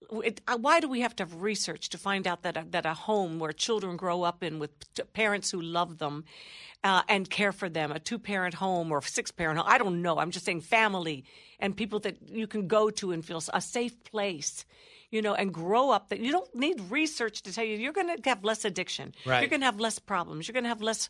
why do we have to have research to find out that a home where children grow up in with parents who love them and care for them, a 2-parent home or a 6-parent home, I don't know. I'm just saying family and people that you can go to and feel a safe place, and grow up, that you don't need research to tell you you're going to have less addiction. Right. You're going to have less problems. You're going to have less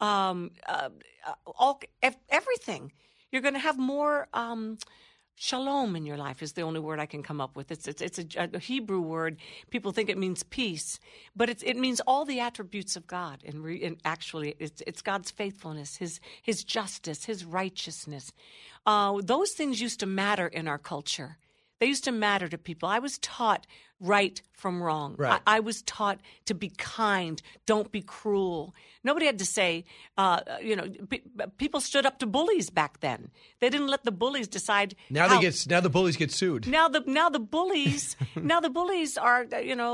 everything. You're going to have more shalom in your life is the only word I can come up with. It's a Hebrew word. People think it means peace, but it means all the attributes of God. And actually, it's God's faithfulness, His justice, His righteousness. Those things used to matter in our culture. They used to matter to people. I was taught right from wrong. Right. I was taught to be kind. Don't be cruel. Nobody had to say, people stood up to bullies back then. They didn't let the bullies decide. Now the bullies get sued. Now the bullies are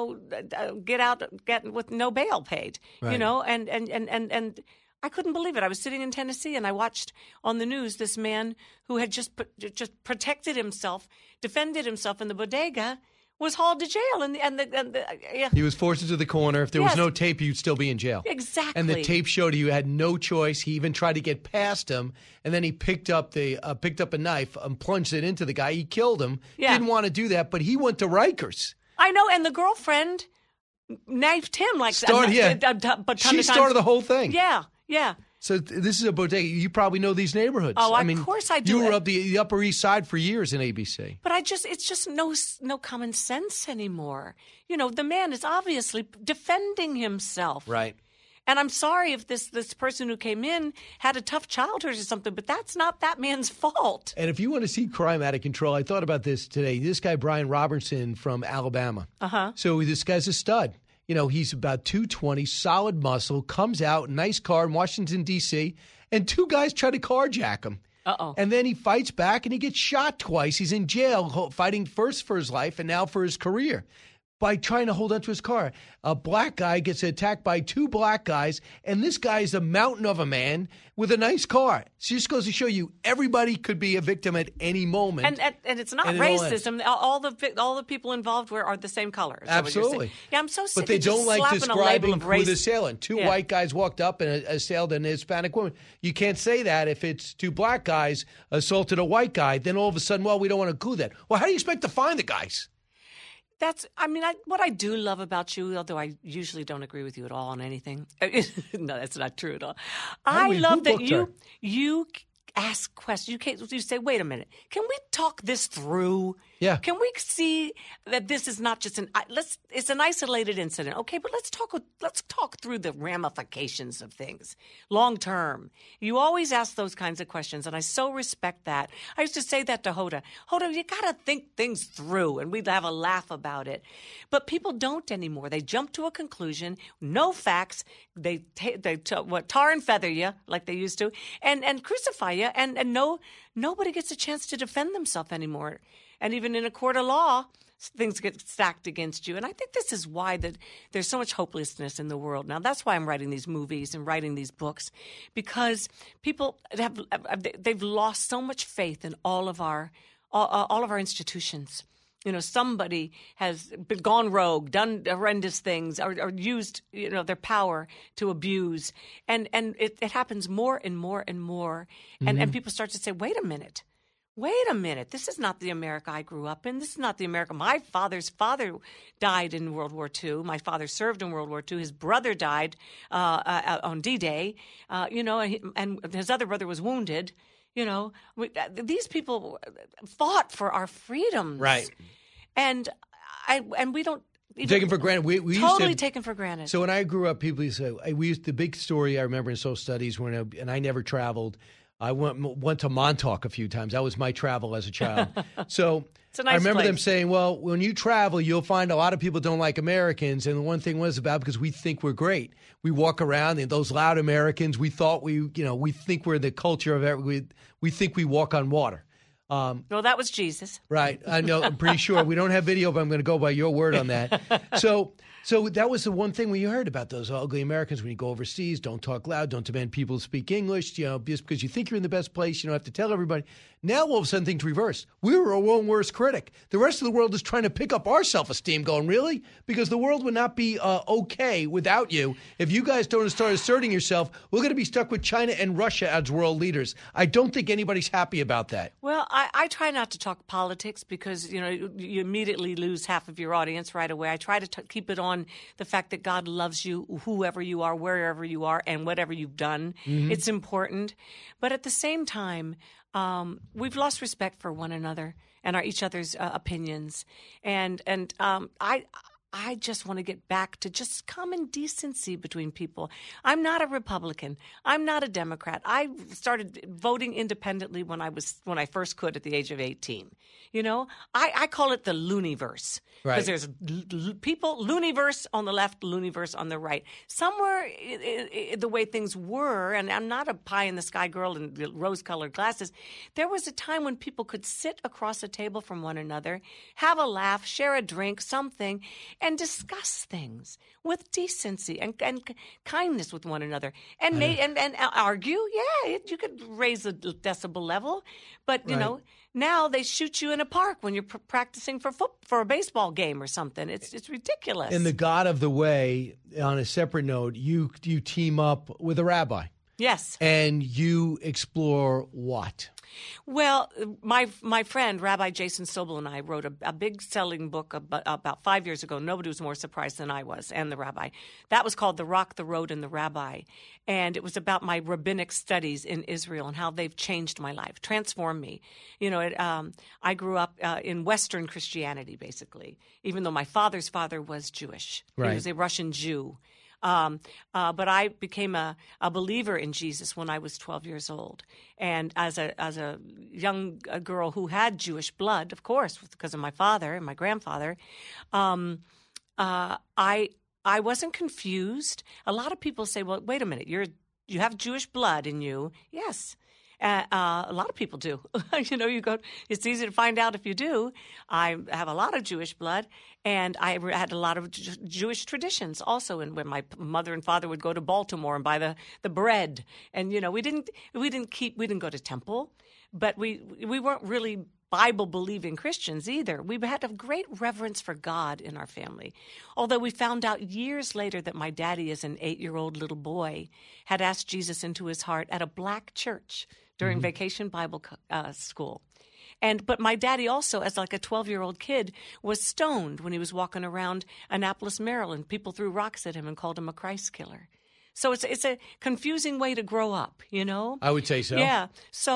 get with no bail paid. Right. And I couldn't believe it. I was sitting in Tennessee and I watched on the news this man who had just protected himself, defended himself in the bodega, was hauled to jail. He was forced into the corner. If there was no tape, you'd still be in jail. Exactly. And the tape showed you had no choice. He even tried to get past him, and then he picked up a knife and plunged it into the guy. He killed him. Yeah. Didn't want to do that, but he went to Rikers. I know, and the girlfriend knifed him like She started the whole thing. Yeah. So this is a bodega. You probably know these neighborhoods. Oh, of course I do. You were up the Upper East Side for years in ABC. But it's just no common sense anymore. The man is obviously defending himself. Right. And I'm sorry if this person who came in had a tough childhood or something, but that's not that man's fault. And if you want to see crime out of control, I thought about this today. This guy, Brian Robertson from Alabama. Uh-huh. So this guy's a stud. He's about 220, solid muscle, comes out, nice car in Washington, D.C., and 2 guys try to carjack him. Uh-oh. And then he fights back, and he gets shot twice. He's in jail fighting first for his life and now for his career by trying to hold onto his car. A black guy gets attacked by 2 black guys, and this guy is a mountain of a man with a nice car. It just goes to show you everybody could be a victim at any moment. And it's not racism. All the people involved are the same color. Absolutely. Yeah, I'm so sick but they of just don't like slapping a label describing of who race. the assailant. 2 white guys walked up and assailed an Hispanic woman. You can't say that if it's 2 black guys assaulted a white guy. Then all of a sudden, we don't want to include that. Well, how do you expect to find the guys? What I do love about you, although I usually don't agree with you at all on anything. No, that's not true at all. I love that you ask questions. You say, wait a minute, can we talk this through? Yeah. Can we see that this is not just it's an isolated incident. Okay, but let's talk through the ramifications of things long term. You always ask those kinds of questions, and I so respect that. I used to say that to Hoda. Hoda, you got to think things through, and we'd have a laugh about it. But people don't anymore. They jump to a conclusion, no facts. They tar and feather you like they used to, and crucify you, and nobody gets a chance to defend themselves anymore. And even in a court of law, things get stacked against you. And I think this is why there's so much hopelessness in the world. Now, that's why I'm writing these movies and writing these books, because people they've lost so much faith in all of our institutions. Somebody has gone rogue, done horrendous things, or used their power to abuse, and it happens more and more and more, and people start to say, wait a minute, this is not the America I grew up in. This is not the America. My father's father died in World War II. My father served in World War II. His brother died on D-Day, and his other brother was wounded. These people fought for our freedoms. Right. And we don't taken for granted. We totally used to, taken for granted. So when I grew up, people used to say, the big story I remember in social studies and I never traveled. I went to Montauk a few times. That was my travel as a child. So it's a nice I remember place. them saying, well, when you travel, you'll find a lot of people don't like Americans. And the one thing was about because we think we're great. We walk around and those loud Americans, we thought we think we're the culture of we think we walk on water. Well, that was Jesus. Right. I know. I'm pretty sure. We don't have video, but I'm going to go by your word on that. So that was the one thing we heard about those ugly Americans when you go overseas. Don't talk loud. Don't demand people speak English. Just because you think you're in the best place, you don't have to tell everybody. Now, all of a sudden, things reverse. We were our own worst critic. The rest of the world is trying to pick up our self-esteem going, really? Because the world would not be okay without you. If you guys don't start asserting yourself, we're going to be stuck with China and Russia as world leaders. I don't think anybody's happy about that. Well, I try not to talk politics because, you immediately lose half of your audience right away. I try to keep it on the fact that God loves you, whoever you are, wherever you are, and whatever you've done. Mm-hmm. It's important. But at the same time, we've lost respect for one another and each other's opinions. And I just want to get back to just common decency between people. I'm not a Republican. I'm not a Democrat. I started voting independently when I first could at the age of 18. I call it the Looniverse. Because there's people, Looniverse on the left, Looniverse on the right. Somewhere the way things were, and I'm not a pie-in-the-sky girl in rose-colored glasses, there was a time when people could sit across a table from one another, have a laugh, share a drink, something, and discuss things with decency and kindness with one another. And argue, you could raise the decibel level, but, now they shoot you in a park when you're practicing for a baseball game or something. It's ridiculous. In the God of the Way, on a separate note, you team up with a rabbi. Yes. And you explore what? Well, my friend, Rabbi Jason Sobel, and I wrote a big-selling book about 5 years ago. Nobody was more surprised than I was, and the rabbi. That was called The Rock, the Road, and the Rabbi. And it was about my rabbinic studies in Israel and how they've changed my life, transformed me. I grew up in Western Christianity, basically, even though my father's father was Jewish. Right. He was a Russian Jew. But I became a believer in Jesus when I was 12 years old. And as a young girl who had Jewish blood, of course, because of my father and my grandfather, I wasn't confused. A lot of people say, well, wait a minute, you have Jewish blood in you. Yes. A lot of people do. It's easy to find out if you do. I have a lot of Jewish blood, and I had a lot of Jewish traditions also. And when my mother and father would go to Baltimore and buy the bread, and we didn't go to temple, but we weren't really Bible-believing Christians either. We had a great reverence for God in our family. Although we found out years later that my daddy, as an 8-year-old little boy, had asked Jesus into his heart at a black church during Vacation Bible School. But my daddy also, as like a 12-year-old kid, was stoned when he was walking around Annapolis, Maryland. People threw rocks at him and called him a Christ killer. So it's a confusing way to grow up, I would say so. Yeah.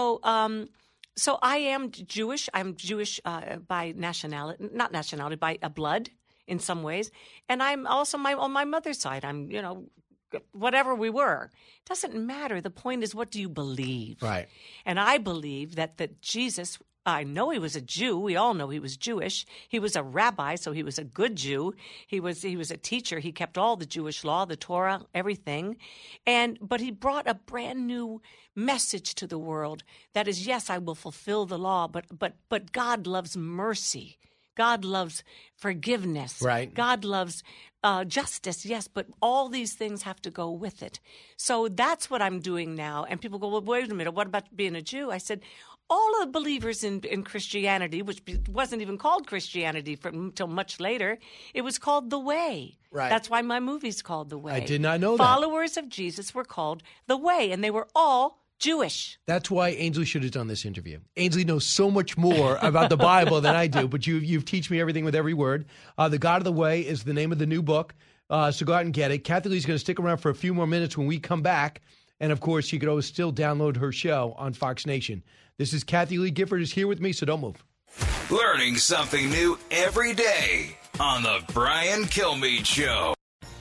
So I am Jewish. I'm Jewish by nationality, not nationality, by blood in some ways. And I'm also on my mother's side. I'm, whatever we were. It doesn't matter. The point is, what do you believe? Right. And I believe that Jesus, I know he was a Jew. We all know he was Jewish. He was a rabbi, so he was a good Jew. He was a teacher. He kept all the Jewish law, the Torah, everything. But he brought a brand new message to the world that is, yes, I will fulfill the law, but God loves mercy. God loves forgiveness. Right. God loves justice, yes, but all these things have to go with it. So that's what I'm doing now. And people go, well, wait a minute, what about being a Jew? I said, all of the believers in Christianity, which wasn't even called Christianity until much later, it was called The Way. Right. That's why my movie's called The Way. I did not know that. Followers of Jesus were called The Way, and they were all Jewish. That's why Ainsley should have done this interview. Ainsley knows so much more about the Bible than I do, but you've teach me everything with every word. The God of the Way is the name of the new book, so go out and get it. Kathy Lee's going to stick around for a few more minutes when we come back, and of course, you could always still download her show on Fox Nation. This is Kathy Lee Gifford is here with me, so don't move. Learning something new every day on the Brian Kilmeade Show.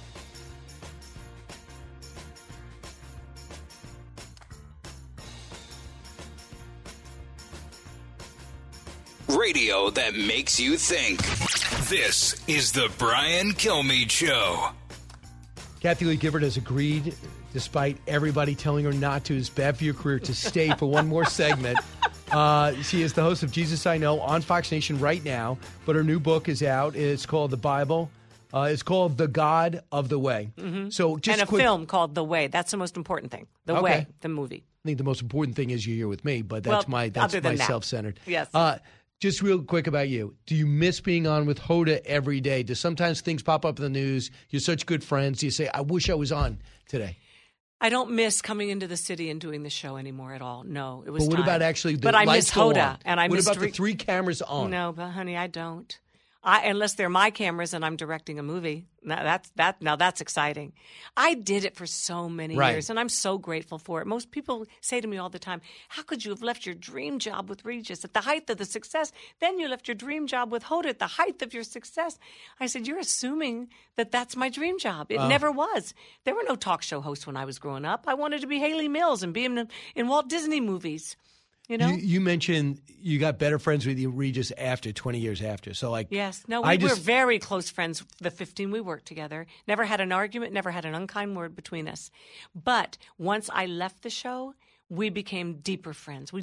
Radio that makes you think. This is the Brian Kilmeade Show. Kathy Lee Gifford has agreed, despite everybody telling her not to, it's bad for your career, to stay for one more segment. She is the host of Jesus I Know on Fox Nation right now, but her new book is out. It's called The Bible. It's called The God of the Way. Mm-hmm. So just and a film called The Way. That's the most important thing. The Way, the movie. I think the most important thing is you're here with me, but that's my self-centered. Yes. Just real quick about you. Do you miss being on with Hoda every day? Do sometimes things pop up in the news? You're such good friends. Do you say, I wish I was on today? I don't miss coming into the city and doing the show anymore at all. No, it was. But what time. about actually the But I lights miss go Hoda, on? and I what miss about the 3 cameras on? No, but honey, I don't. Unless they're my cameras and I'm directing a movie. Now that's exciting. I did it for so many years, and I'm so grateful for it. Most people say to me all the time, how could you have left your dream job with Regis at the height of the success? Then you left your dream job with Hoda at the height of your success. I said, you're assuming that that's my dream job. It never was. There were no talk show hosts when I was growing up. I wanted to be Haley Mills and be in Walt Disney movies. You know? You mentioned you got better friends with Regis after 20 years after. So yes, no, we were very close friends. The 15 we worked together, never had an argument, never had an unkind word between us. But once I left the show, we became deeper friends.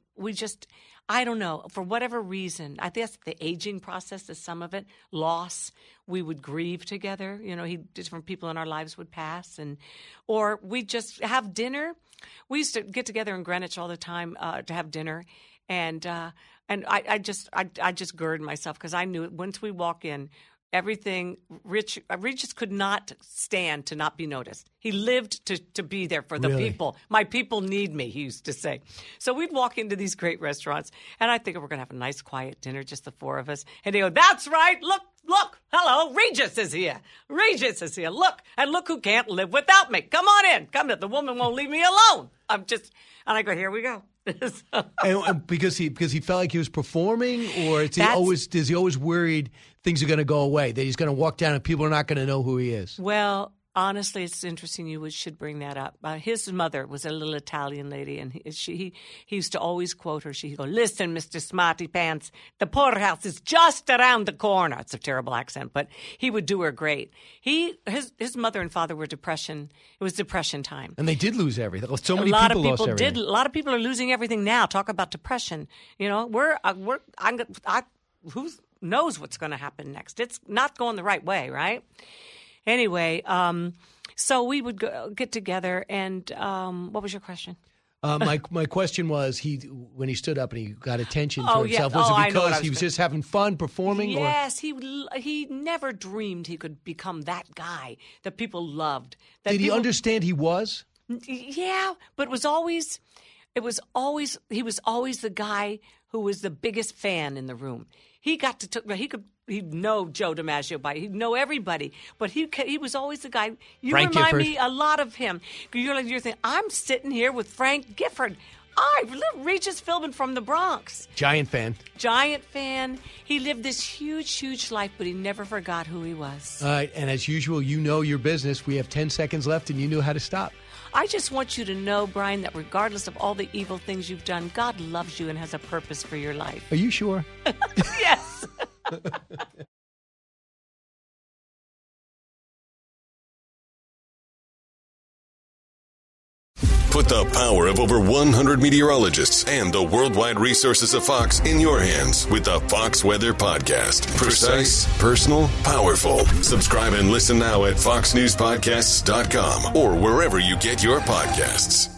I don't know, for whatever reason. I think that's the aging process is some of it. Loss, we would grieve together. You know, different people in our lives would pass, or we'd just have dinner. We used to get together in Greenwich all the time to have dinner, and I just girded myself because I knew once we walk in, everything. Regis could not stand to not be noticed. He lived to be there for the people. My people need me, he used to say. So we'd walk into these great restaurants, and I think we're going to have a nice, quiet dinner, just the 4 of us. And they go, "That's right. Look, hello, Regis is here. Regis is here. Look who can't live without me. Come on in. Come in. The woman won't leave me alone." And I go, here we go. And because he felt like he was performing, or is he always worried things are going to go away, that he's going to walk down and people are not going to know who he is? Well, honestly, it's interesting you should bring that up. His mother was a little Italian lady, and he used to always quote her. She'd go, "Listen, Mr. Smarty Pants, the poorhouse is just around the corner." It's a terrible accent, but he would do her great. His mother and father were depression. It was depression time. And they did lose everything. So many people lost everything. A lot of people are losing everything now. Talk about depression. You know, who knows what's going to happen next? It's not going the right way, right? Anyway, so we would get together, and what was your question? My question was, when he stood up and he got attention to himself, was it because he was just having fun performing? Yes, he never dreamed he could become that guy that people loved. Did he understand he was? Yeah, but he was always the guy who was the biggest fan in the room. He'd know Joe DiMaggio he'd know everybody, but he was always the guy. You Frank remind Gifford. me a lot of him. You're thinking, I'm sitting here with Frank Gifford. Regis Philbin from the Bronx. Giant fan. He lived this huge, huge life, but he never forgot who he was. All right, and as usual, you know your business. We have 10 seconds left, and you knew how to stop. I just want you to know, Brian, that regardless of all the evil things you've done, God loves you and has a purpose for your life. Are you sure? Yes. Put the power of over 100 meteorologists and the worldwide resources of Fox in your hands with the Fox Weather Podcast. Precise, personal, powerful. Subscribe and listen now at foxnewspodcasts.com or wherever you get your podcasts.